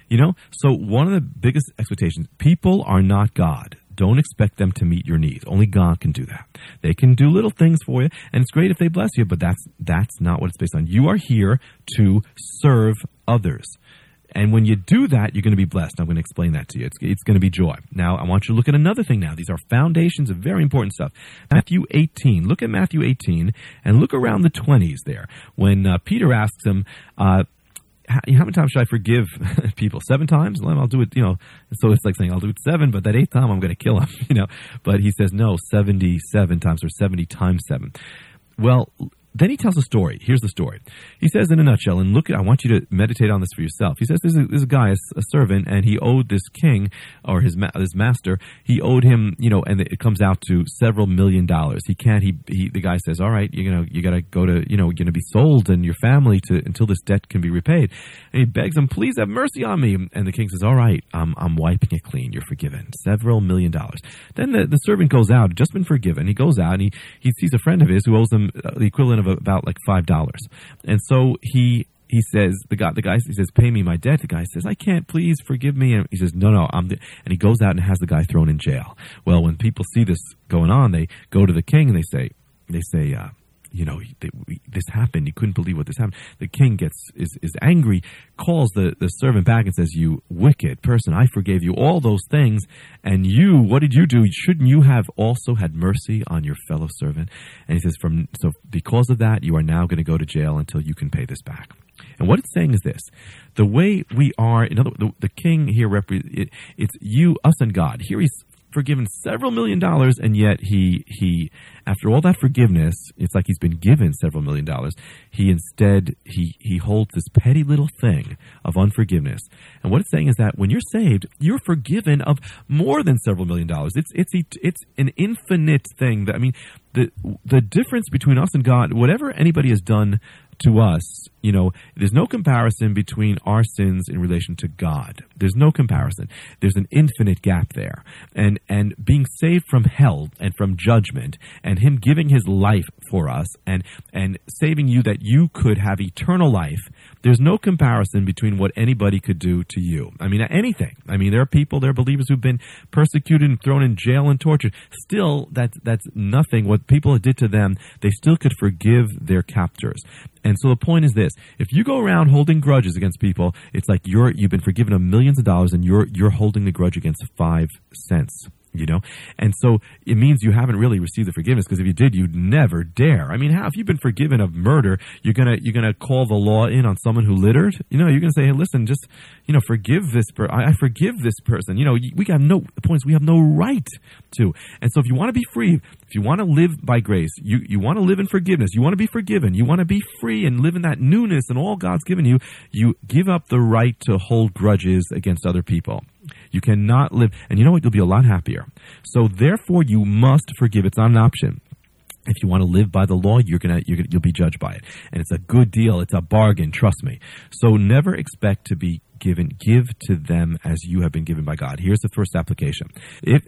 So one of the biggest expectations, people are not God. Don't expect them to meet your needs. Only God can do that. They can do little things for you, and it's great if they bless you, but that's not what it's based on. You are here to serve others. And when you do that, you're going to be blessed. I'm going to explain that to you. It's going to be joy. Now, I want you to look at another thing now. These are foundations of very important stuff. Matthew 18. Look at Matthew 18 and look around the 20s there. When Peter asks him, how many times should I forgive people? 7 times? Well, I'll do it, So it's like saying, I'll do it 7, but that 8th time I'm going to kill him, But he says, no, 77 times or 70 times 7. Well, then he tells a story. Here's the story. He says in a nutshell, and I want you to meditate on this for yourself. He says there's a guy, a servant, and he owed this king or his master, he owed him, and it comes out to several $1 million. The guy says, all right, you got to go to, you're going to be sold and your family until this debt can be repaid. And he begs him, please have mercy on me. And the king says, all right, I'm wiping it clean. You're forgiven. Several $1 million. Then the servant goes out, just been forgiven. He goes out and he sees a friend of his who owes him the equivalent of about like $5. And so he says, the guy he says, pay me my debt. The guy says, I can't, please forgive me. And he says, no, and he goes out and has the guy thrown in jail. Well, when people see this going on, they go to the king and they say, this happened. He couldn't believe what this happened. The king is angry, calls the servant back and says, you wicked person, I forgave you all those things. And what did you do? Shouldn't you have also had mercy on your fellow servant? And he says, so because of that, you are now going to go to jail until you can pay this back. And what it's saying is this: the way we are, in other words, the king here, it's you, us, and God. Here he's forgiven several $1 million, and yet he after all that forgiveness, it's like he's been given several $1 million. He instead holds this petty little thing of unforgiveness. And what it's saying is that when you're saved, you're forgiven of more than several $1 million. It's an infinite thing. The difference between us and God, whatever anybody has done to us, there's no comparison between our sins in relation to God. There's no comparison. There's an infinite gap there. And being saved from hell and from judgment, and him giving his life for us and saving you that you could have eternal life, there's no comparison between what anybody could do to you. I mean, anything. I mean, there are believers who've been persecuted and thrown in jail and tortured. Still, that's nothing. What people did to them, they still could forgive their captors. And so the point is this: if you go around holding grudges against people, it's like you've been forgiven of millions of dollars, and you're holding the grudge against 5 cents. And so it means you haven't really received the forgiveness, because if you did, you'd never dare. I mean, how, if you've been forgiven of murder, you're gonna call the law in on someone who littered? You're gonna say, hey, listen, just, forgive this I forgive this person. We have no right to. And so if you want to be free, if you want to live by grace, you want to live in forgiveness, you want to be forgiven, you want to be free and live in that newness and all God's given you, you give up the right to hold grudges against other people. You cannot live, and you know what? You'll be a lot happier. So therefore, you must forgive. It's not an option. If you want to live by the law, you'll be judged by it, and it's a good deal. It's a bargain. Trust me. So never expect to be given. Give to them as you have been given by God. Here's the first application. If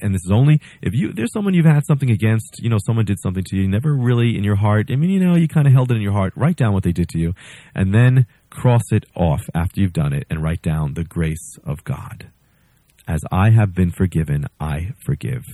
there's someone you've had something against, someone did something to you, never really in your heart. I mean, you kind of held it in your heart. Write down what they did to you, and then cross it off after you've done it, and write down the grace of God. As I have been forgiven, I forgive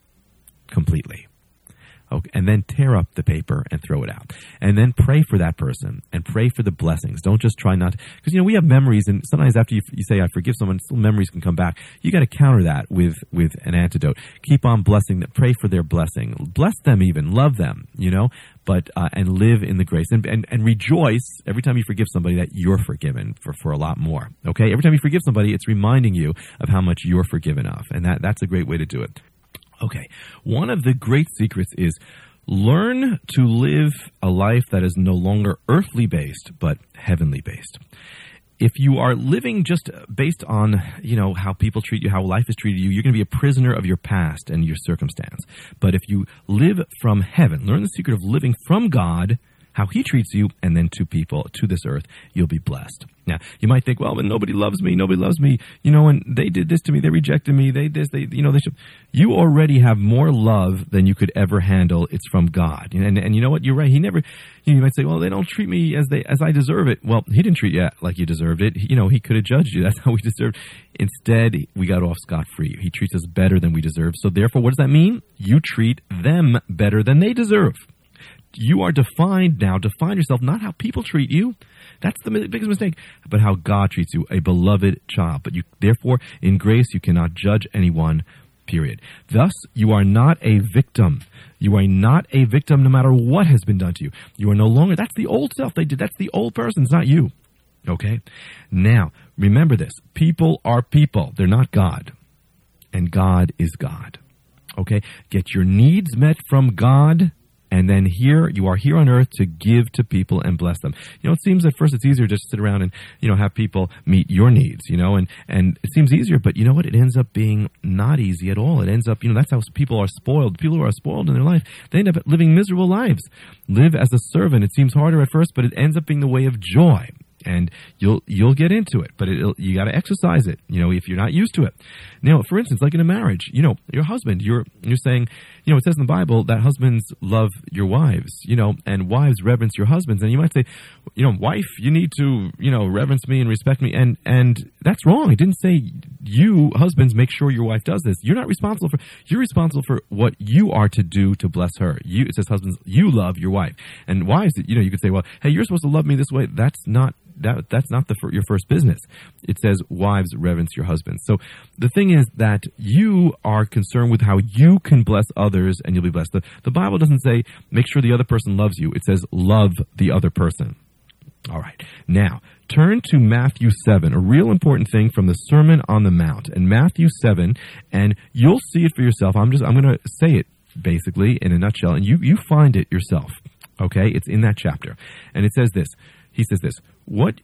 completely. Okay, and then tear up the paper and throw it out. And then pray for that person and pray for the blessings. Don't just try not to, because, we have memories, and sometimes after you say, I forgive someone, still memories can come back. You got to counter that with an antidote. Keep on blessing them. Pray for their blessing. Bless them even. Love them, but and live in the grace. And rejoice every time you forgive somebody that you're forgiven for a lot more. Okay? Every time you forgive somebody, it's reminding you of how much you're forgiven of. And that's a great way to do it. Okay, one of the great secrets is learn to live a life that is no longer earthly based, but heavenly based. If you are living just based on, how people treat you, how life has treated you, you're going to be a prisoner of your past and your circumstance. But if you live from heaven, learn the secret of living from God, how he treats you, and then to people, to this earth, you'll be blessed. Now, you might think, well, but nobody loves me, and they did this to me, they rejected me, they should. You already have more love than you could ever handle. It's from God. And you know what? You're right. He never, you might say, well, they don't treat me as I deserve it. Well, he didn't treat you like you deserved it. He could have judged you. That's how we deserved. Instead, we got off scot-free. He treats us better than we deserve. So therefore, what does that mean? You treat them better than they deserve. You are defined now. Define yourself, not how people treat you. That's the biggest mistake. But how God treats you, a beloved child. But therefore, in grace, you cannot judge anyone, period. Thus, you are not a victim. You are not a victim no matter what has been done to you. You are no longer, that's the old self they did. That's the old person. It's not you. Okay? Now, remember this. People are people. They're not God. And God is God. Okay? Get your needs met from God. And then you are here on earth to give to people and bless them. It seems at first it's easier just to sit around and, have people meet your needs, and it seems easier, but you know what? It ends up being not easy at all. It ends up, that's how people are spoiled. People who are spoiled in their life, they end up living miserable lives. Live as a servant. It seems harder at first, but it ends up being the way of joy. And you'll get into it, but you got to exercise it, if you're not used to it. Now, for instance, like in a marriage, your husband, you're saying, it says in the Bible that husbands love your wives, and wives reverence your husbands. And you might say, wife, you need to, reverence me and respect me. And that's wrong. It didn't say you, husbands, make sure your wife does this. You're responsible for what you are to do to bless her. It says, husbands, you love your wife. And wives, you could say, well, hey, you're supposed to love me this way. That's not your first business. It says wives reverence your husbands. So the thing is that you are concerned with how you can bless others and you'll be blessed. The Bible doesn't say make sure the other person loves you. It says love the other person. All right. Now, turn to Matthew 7, a real important thing from the Sermon on the Mount. And Matthew 7, and you'll see it for yourself. I'm going to say it basically in a nutshell, and you find it yourself. Okay? It's in that chapter. And it says this. He says this, what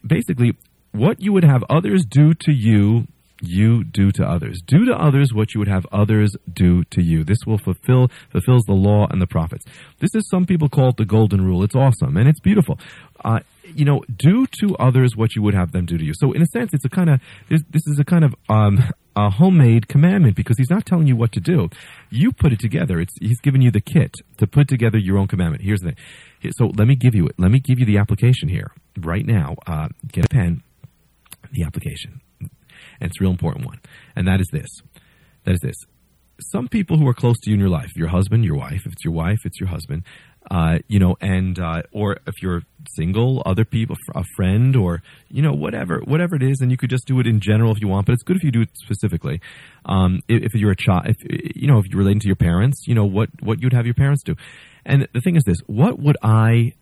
you would have others do to you, you do to others. Do to others what you would have others do to you. This will fulfills the law and the prophets. This is, some people call it the golden rule. It's awesome and it's beautiful. Do to others what you would have them do to you. So in a sense, this is a kind of a homemade commandment, because he's not telling you what to do. You put it together. He's given you the kit to put together your own commandment. Here's the thing. So let me give you the application here. right now, get a pen, the application. And it's a real important one. And that is this. Some people who are close to you in your life, your husband, your wife, if it's your wife, it's your husband, or if you're single, other people, a friend, or, whatever it is, and you could just do it in general if you want, but it's good if you do it specifically. If you're a child, if you're relating to your parents, what you'd have your parents do. And the thing is this, what would I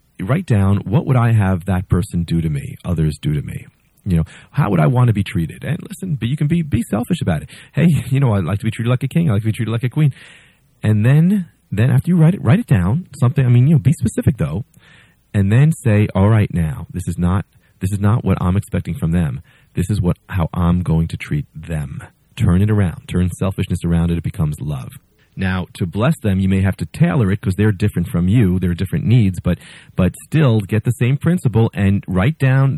have that person do to me, others do to me? How would I want to be treated? And listen, but you can be selfish about it. Hey, I'd like to be treated like a king. I like to be treated like a queen. And then after you write it down, something, be specific though, and then say, all right, now, this is not what I'm expecting from them. This is how I'm going to treat them. Turn it around. Turn selfishness around, and it becomes love. Now, to bless them, you may have to tailor it because they're different from you. There are different needs, but still get the same principle and write down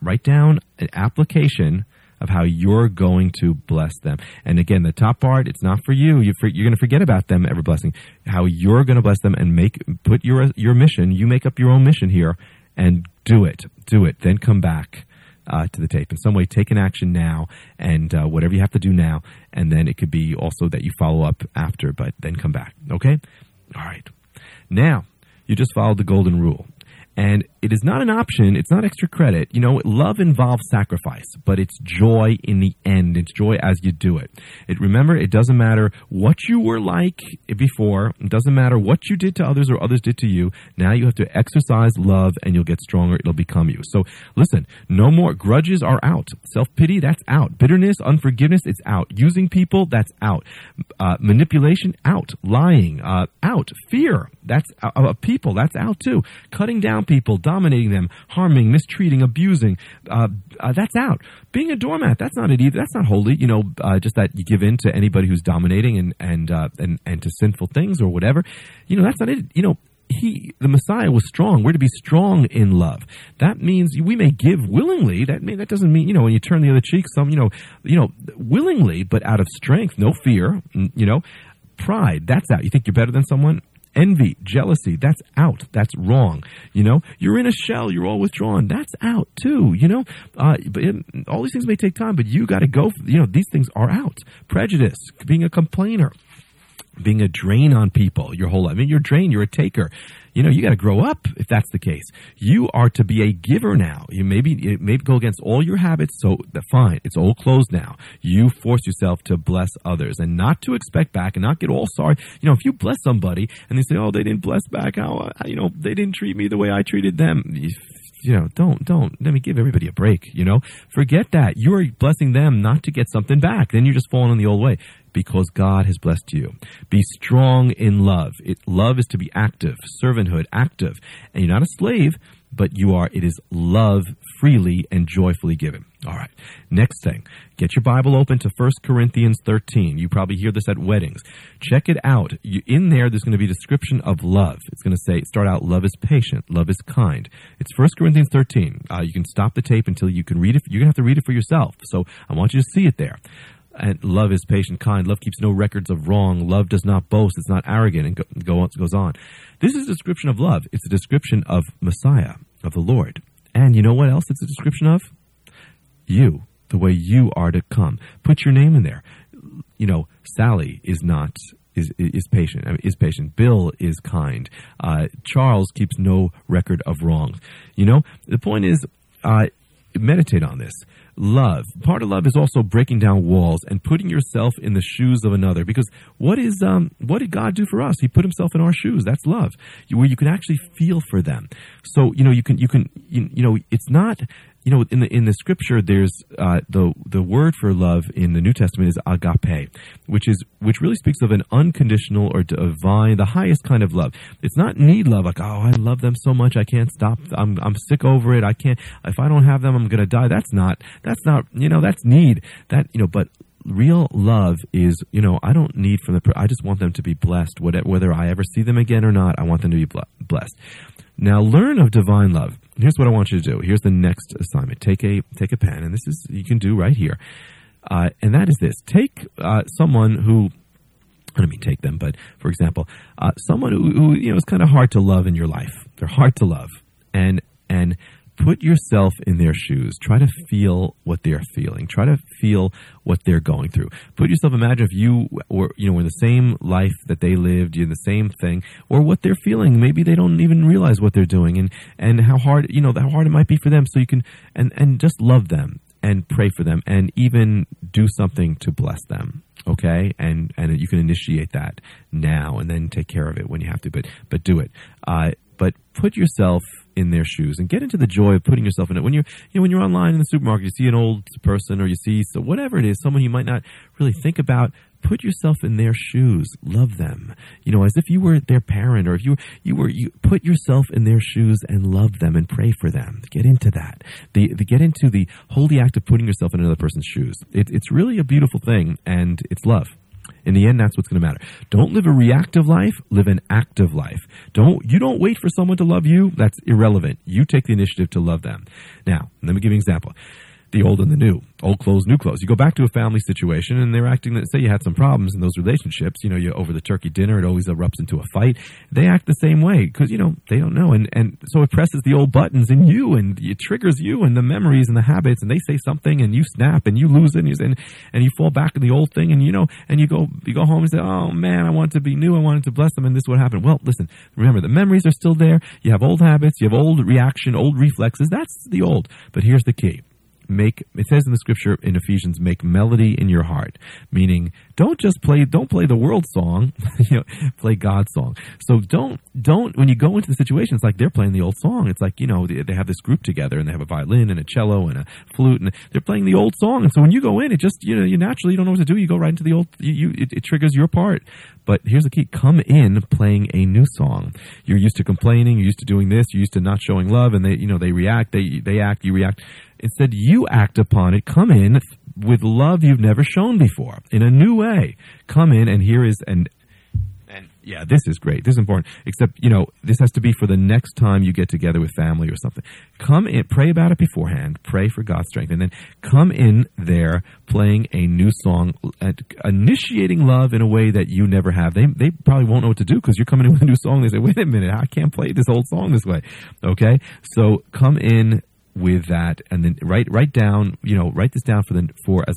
an application of how you're going to bless them. And again, the top part, it's not for you. You're going to forget about them ever blessing. How you're going to bless them and put your mission. You make up your own mission here and do it. Then come back to the tape. In some way, take an action now and whatever you have to do now. And then it could be also that you follow up after, but then come back. Okay? All right. Now, you just followed the golden rule. And it is not an option. It's not extra credit. Love involves sacrifice, but it's joy in the end. It's joy as you do it. Remember, it doesn't matter what you were like before. It doesn't matter what you did to others or others did to you. Now you have to exercise love and you'll get stronger. It'll become you. So listen, no more grudges are out. Self-pity, that's out. Bitterness, unforgiveness, it's out. Using people, that's out. Manipulation, out. Lying, out. Fear, that's people, that's out too. Cutting down people, dominating them, harming, mistreating, abusing, that's out. Being a doormat, that's not it either. That's not holy. Just that you give in to anybody who's dominating and to sinful things or whatever. That's not it. The Messiah was strong. We're to be strong in love. That means we may give willingly. That doesn't mean, when you turn the other cheek, willingly, but out of strength, no fear. Pride, that's out. You think you're better than someone? Envy, jealousy, that's out. That's wrong. You're in a shell. You're all withdrawn. That's out too. But all these things may take time, but you got to go. These things are out. Prejudice, being a complainer, being a drain on people your whole life. You're a drain. You're a taker. You got to grow up if that's the case. You are to be a giver now. It may go against all your habits, so fine. It's all closed now. You force yourself to bless others and not to expect back and not get all sorry. If you bless somebody and they say, oh, they didn't bless back, they didn't treat me the way I treated them. Don't. Let me give everybody a break, Forget that. You're blessing them not to get something back. Then you're just falling in the old way because God has blessed you. Be strong in love. Love is to be active, servanthood, active. And you're not a slave, but it is love freely and joyfully given. All right. Next thing, get your Bible open to 1 Corinthians 13. You probably hear this at weddings. Check it out. In there's going to be a description of love. It's going to start out, love is patient, love is kind. It's 1 Corinthians 13. You can stop the tape until you can read it. You're going to have to read it for yourself. So I want you to see it there. And love is patient, kind. Love keeps no records of wrong. Love does not boast. It's not arrogant, and goes on. This is a description of love. It's a description of Messiah, of the Lord. And you know what else it's a description of? You, the way you are to come. Put your name in there. Sally is patient. Is patient. Bill is kind. Charles keeps no record of wrongs. The point is, meditate on this. Love. Part of love is also breaking down walls and putting yourself in the shoes of another. Because what did God do for us? He put himself in our shoes. That's love. Where you can actually feel for them. So, it's not, in the scripture, there's, the word for love in the New Testament is agape, which really speaks of an unconditional or divine, the highest kind of love. It's not need love, like, oh, I love them so much, I can't stop, I'm sick over it, I can't, if I don't have them, I'm going to die. That's not, that's need. But real love is, I don't need from I just want them to be blessed, whether I ever see them again or not, I want them to be blessed. Now learn of divine love. Here's what I want you to do. Here's the next assignment. Take a pen, and this is, you can do right here. And that is this. Take someone who, I don't mean take them, but for example, someone who is kind of hard to love in your life. They're hard to love. And put yourself in their shoes. Try to feel what they're feeling. Try to feel what they're going through. Put yourself, imagine if you were in the same life that they lived, you're the same thing, or what they're feeling. Maybe they don't even realize what they're doing, and how hard, how hard it might be for them. So you can, and just love them and pray for them and even do something to bless them. Okay. And you can initiate that now and then take care of it when you have to, but do it. But put yourself in their shoes and get into the joy of putting yourself in it. When you're online in the supermarket, you see an old person or you see whatever it is, someone you might not really think about, put yourself in their shoes. Love them, as if you were their parent, or if you put yourself in their shoes and love them and pray for them. Get into that. Get into the holy act of putting yourself in another person's shoes. It's really a beautiful thing, and it's love. In the end, that's what's going to matter. Don't live a reactive life. Live an active life. You don't wait for someone to love you. That's irrelevant. You take the initiative to love them. Now, let me give you an example. The old and the new. Old clothes, new clothes. You go back to a family situation and they're acting, say you had some problems in those relationships, you over the turkey dinner, it always erupts into a fight. They act the same way because, they don't know. And so it presses the old buttons in you and it triggers you and the memories and the habits, and they say something and you snap and you lose it and you fall back in the old thing, and you go home and say, oh man, I want to be new. I wanted to bless them and this is what happened. Well, listen, remember the memories are still there. You have old habits, you have old reaction, old reflexes. That's the old. But here's the key. It says in the scripture in Ephesians, make melody in your heart, meaning don't play the world song, play God's song. So don't, when you go into the situation, it's like they're playing the old song. It's like, they have this group together and they have a violin and a cello and a flute and they're playing the old song. And so when you go in, it just, you naturally don't know what to do. You go right into the old, it triggers your part. But here's the key. Come in playing a new song. You're used to complaining. You're used to doing this. You're used to not showing love. And they react. They act. You react. Instead, you act upon it. Come in with love you've never shown before in a new way. Come in, and here is, and yeah, this is great. This is important. Except, this has to be for the next time you get together with family or something. Come in, pray about it beforehand. Pray for God's strength. And then come in there playing a new song, initiating love in a way that you never have. They probably won't know what to do because you're coming in with a new song. They say, wait a minute, I can't play this old song this way. Okay? So come in with that, and then write this down as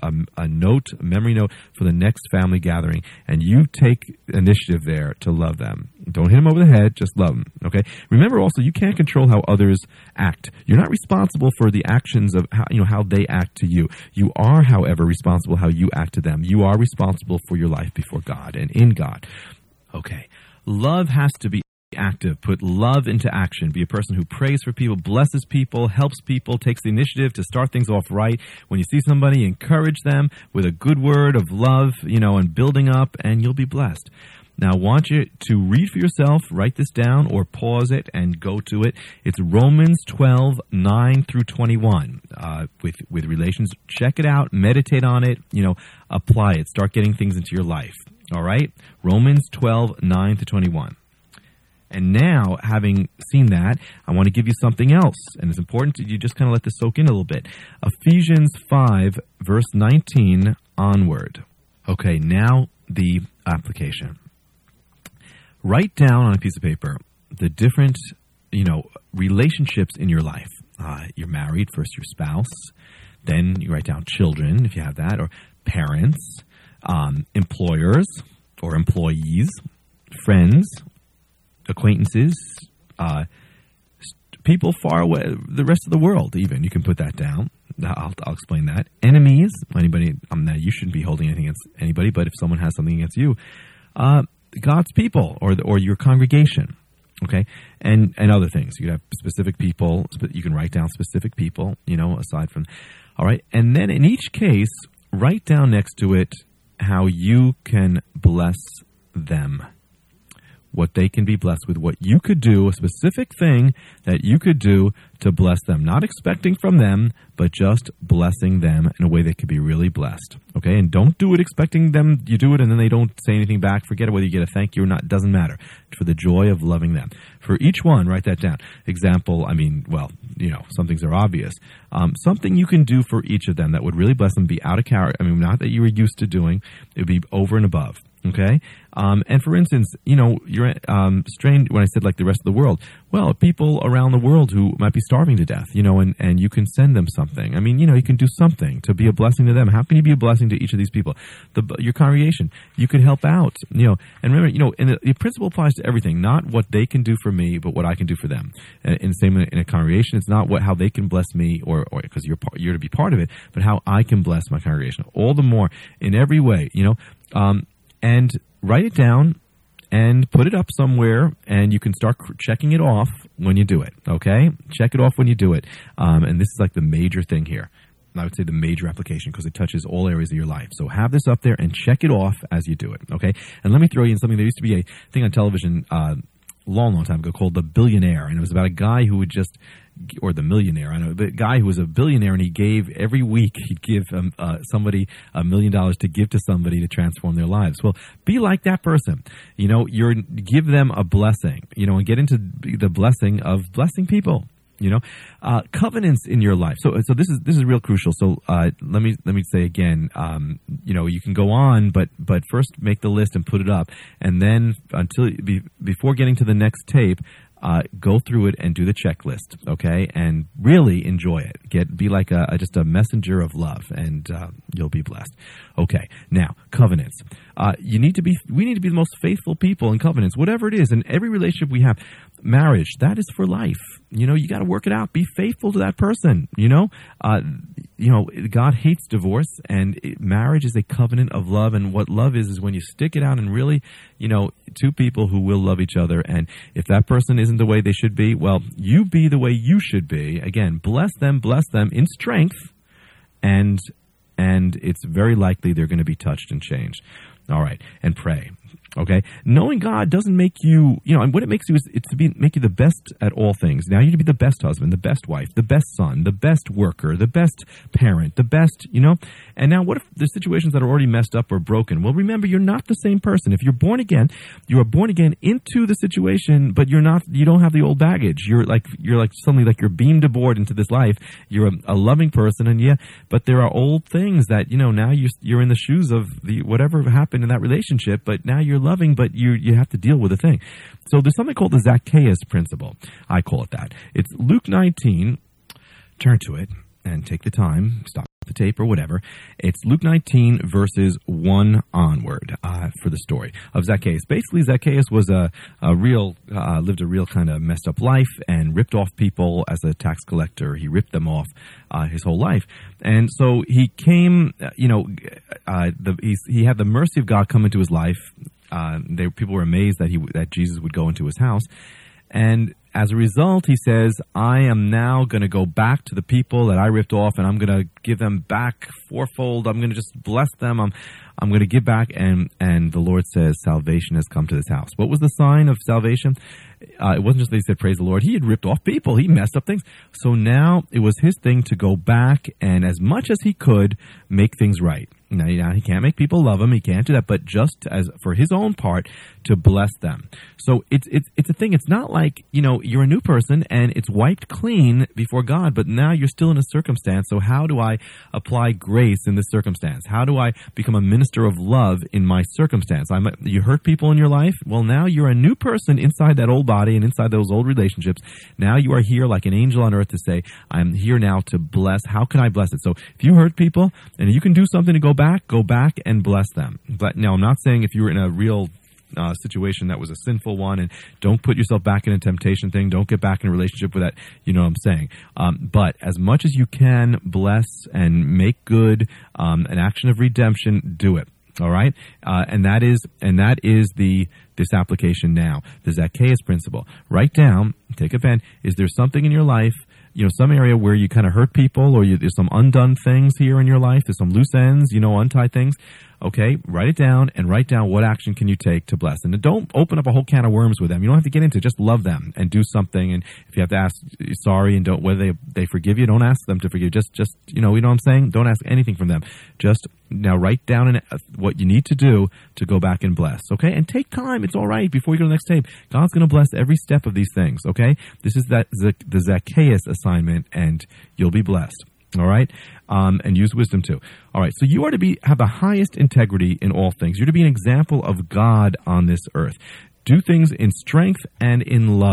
a note, a memory note for the next family gathering, and you take initiative there to love them. Don't hit them over the head, just love them. Okay. Remember also, you can't control how others act. You're not responsible for the actions of how they act to you. You are, however, responsible how you act to them. You are responsible for your life before God and in God. Okay. Love has to be active. Put love into action. Be a person who prays for people, blesses people, helps people, takes the initiative to start things off right. When you see somebody, encourage them with a good word of love, and building up, and you'll be blessed. Now, I want you to read for yourself, write this down, or pause it and go to it. It's Romans 12, 9 through 21, with relations. Check it out, meditate on it, apply it, start getting things into your life. All right? Romans 12, 9 to 21. And now, having seen that, I want to give you something else. And it's important that you just kind of let this soak in a little bit. Ephesians 5, verse 19 onward. Okay, now the application. Write down on a piece of paper the different, relationships in your life. You're married, first your spouse. Then you write down children, if you have that, or parents, employers or employees, friends, acquaintances, people far away, the rest of the world even. You can put that down. I'll explain that. Enemies, anybody, you shouldn't be holding anything against anybody, but if someone has something against you, God's people or your congregation, okay? And other things. You have specific people, you can write down specific people, aside from, all right? And then in each case, write down next to it how you can bless them. What they can be blessed with, what you could do, a specific thing that you could do to bless them. Not expecting from them, but just blessing them in a way that could be really blessed. Okay? And don't do it expecting them, you do it and then they don't say anything back. Forget it whether you get a thank you or not. It doesn't matter. For the joy of loving them. For each one, write that down. Example, some things are obvious. Something you can do for each of them that would really bless them, be out of character. Not that you were used to doing. It would be over and above. Okay? And for instance, you're strange when I said like the rest of the world. Well, people around the world who might be starving to death, and you can send them something. I mean, you can do something to be a blessing to them. How can you be a blessing to each of these people? Your congregation, you could help out, and remember, and the principle applies to everything, not what they can do for me, but what I can do for them. And the same in a congregation, it's not how they can bless me or because you're to be part of it, but how I can bless my congregation. All the more in every way, and write it down and put it up somewhere, and you can start checking it off when you do it, okay? Check it off when you do it. And this is like the major thing here. I would say the major application because it touches all areas of your life. So have this up there and check it off as you do it, okay? And let me throw you in something. There used to be a thing on television long time ago called The Billionaire, and it was about a guy who would just, or The Millionaire, I know, but a guy who was a billionaire, and he gave every week, he'd give somebody $1 million to give to somebody to transform their lives. Well, be like that person. Give them a blessing, and get into the blessing of blessing people. Covenants in your life. So this is real crucial. So let me say again. You can go on, but first make the list and put it up, and then before getting to the next tape, go through it and do the checklist, okay? And really enjoy it. Be like just a messenger of love, and you'll be blessed. Okay, now covenants. We need to be the most faithful people in covenants, whatever it is, in every relationship we have. Marriage, that is for life. You got to work it out. Be faithful to that person. God hates divorce, and marriage is a covenant of love. And what love is when you stick it out and really, two people who will love each other. And if that person isn't the way they should be, well, you be the way you should be. Again, bless them in strength, and it's very likely they're going to be touched and changed. All right, and pray. Okay, knowing God doesn't make you, and what it makes you is make you the best at all things. Now you need to be the best husband, the best wife, the best son, the best worker, the best parent, the best, And now what if the situations that are already messed up or broken? Well, remember, you're not the same person. If you're born again, you are born again into the situation, but you don't have the old baggage. You're suddenly like you're beamed aboard into this life. You're a loving person, but there are old things that, now you're in the shoes of whatever happened in that relationship, but now you're loving, but you have to deal with a thing. So there's something called the Zacchaeus principle. I call it that. It's Luke 19. Turn to it and take the time. Stop the tape or whatever. It's Luke 19 verses 1 onward for the story of Zacchaeus. Basically, Zacchaeus was lived a real kind of messed up life and ripped off people as a tax collector. He ripped them off his whole life. And so he came, he had the mercy of God come into his life. People were amazed that Jesus would go into his house. And as a result, he says, I am now going to go back to the people that I ripped off, and I'm going to give them back fourfold. I'm going to just bless them. I'm going to give back. And the Lord says, salvation has come to this house. What was the sign of salvation? It wasn't just that he said, praise the Lord. He had ripped off people. He messed up things. So now it was his thing to go back and, as much as he could, make things right. Now, he can't make people love him. He can't do that. But just as for his own part, to bless them. So it's a thing. It's not like, you're a new person and it's wiped clean before God, but now you're still in a circumstance. So how do I apply grace in this circumstance? How do I become a minister of love in my circumstance? You hurt people in your life? Well, now you're a new person inside that old body and inside those old relationships. Now you are here like an angel on earth to say, I'm here now to bless. How can I bless it? So if you hurt people and you can do something to go back and bless them. But now, I'm not saying if you were in a real situation that was a sinful one, and don't put yourself back in a temptation thing. Don't get back in a relationship with that. You know what I'm saying? But as much as you can bless and make good an action of redemption, do it. All right, and that is this application now, the Zacchaeus principle. Write down, take a pen. Is there something in your life, some area where you kind of hurt people, or there's some undone things here in your life? There's some loose ends, untie things. Okay, write it down and write down what action can you take to bless. And don't open up a whole can of worms with them. You don't have to get into it. Just love them and do something. And if you have to ask sorry and whether they forgive you, don't ask them to forgive. Just you know what I'm saying? Don't ask anything from them. Just now write down what you need to do to go back and bless. Okay, and take time. It's all right before you go to the next tape. God's going to bless every step of these things. Okay, this is the Zacchaeus assignment, and you'll be blessed. All right, and use wisdom too. All right, so you are to have the highest integrity in all things. You're to be an example of God on this earth. Do things in strength and in love.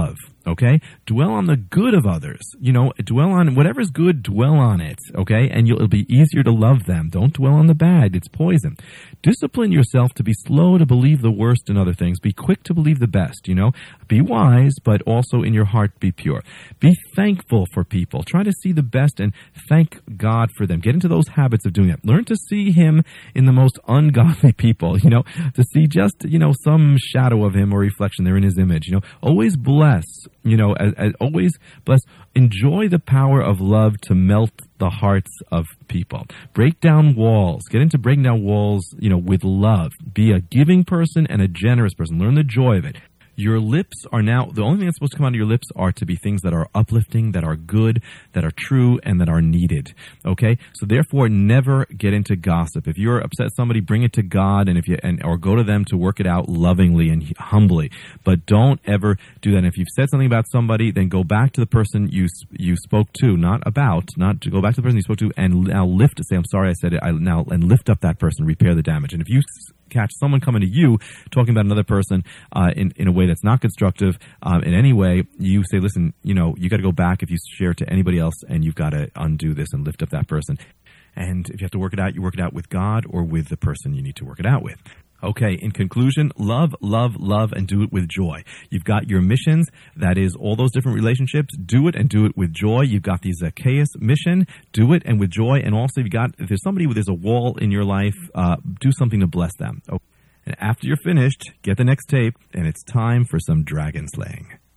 Okay? Dwell on the good of others. Dwell on whatever's good, dwell on it. Okay? And it'll be easier to love them. Don't dwell on the bad. It's poison. Discipline yourself to be slow to believe the worst in other things. Be quick to believe the best, Be wise, but also in your heart be pure. Be thankful for people. Try to see the best and thank God for them. Get into those habits of doing that. Learn to see Him in the most ungodly people, to see just, some shadow of Him or reflection there in His image, Always bless, always bless. Enjoy the power of love to melt the hearts of people. Break down walls. Get into breaking down walls, with love. Be a giving person and a generous person. Learn the joy of it. Your lips are now, the only thing that's supposed to come out of your lips are to be things that are uplifting, that are good, that are true, and that are needed. Okay? So therefore, never get into gossip. If you're upset at somebody, bring it to God or go to them to work it out lovingly and humbly. But don't ever do that. And if you've said something about somebody, then go back to the person you spoke to, not to go back to the person you spoke to and now say, I'm sorry I said it, and lift up that person, repair the damage. And if you catch someone coming to you talking about another person in a way that's not constructive in any way, you say, listen, you got to go back if you share it to anybody else, and you've got to undo this and lift up that person. And if you have to work it out, you work it out with God or with the person you need to work it out with. Okay, in conclusion, love, love, love, and do it with joy. You've got your missions, that is all those different relationships. Do it and do it with joy. You've got the Zacchaeus mission. Do it and with joy. And also, if there's somebody where there's a wall in your life, do something to bless them. And after you're finished, get the next tape, and it's time for some dragon slaying.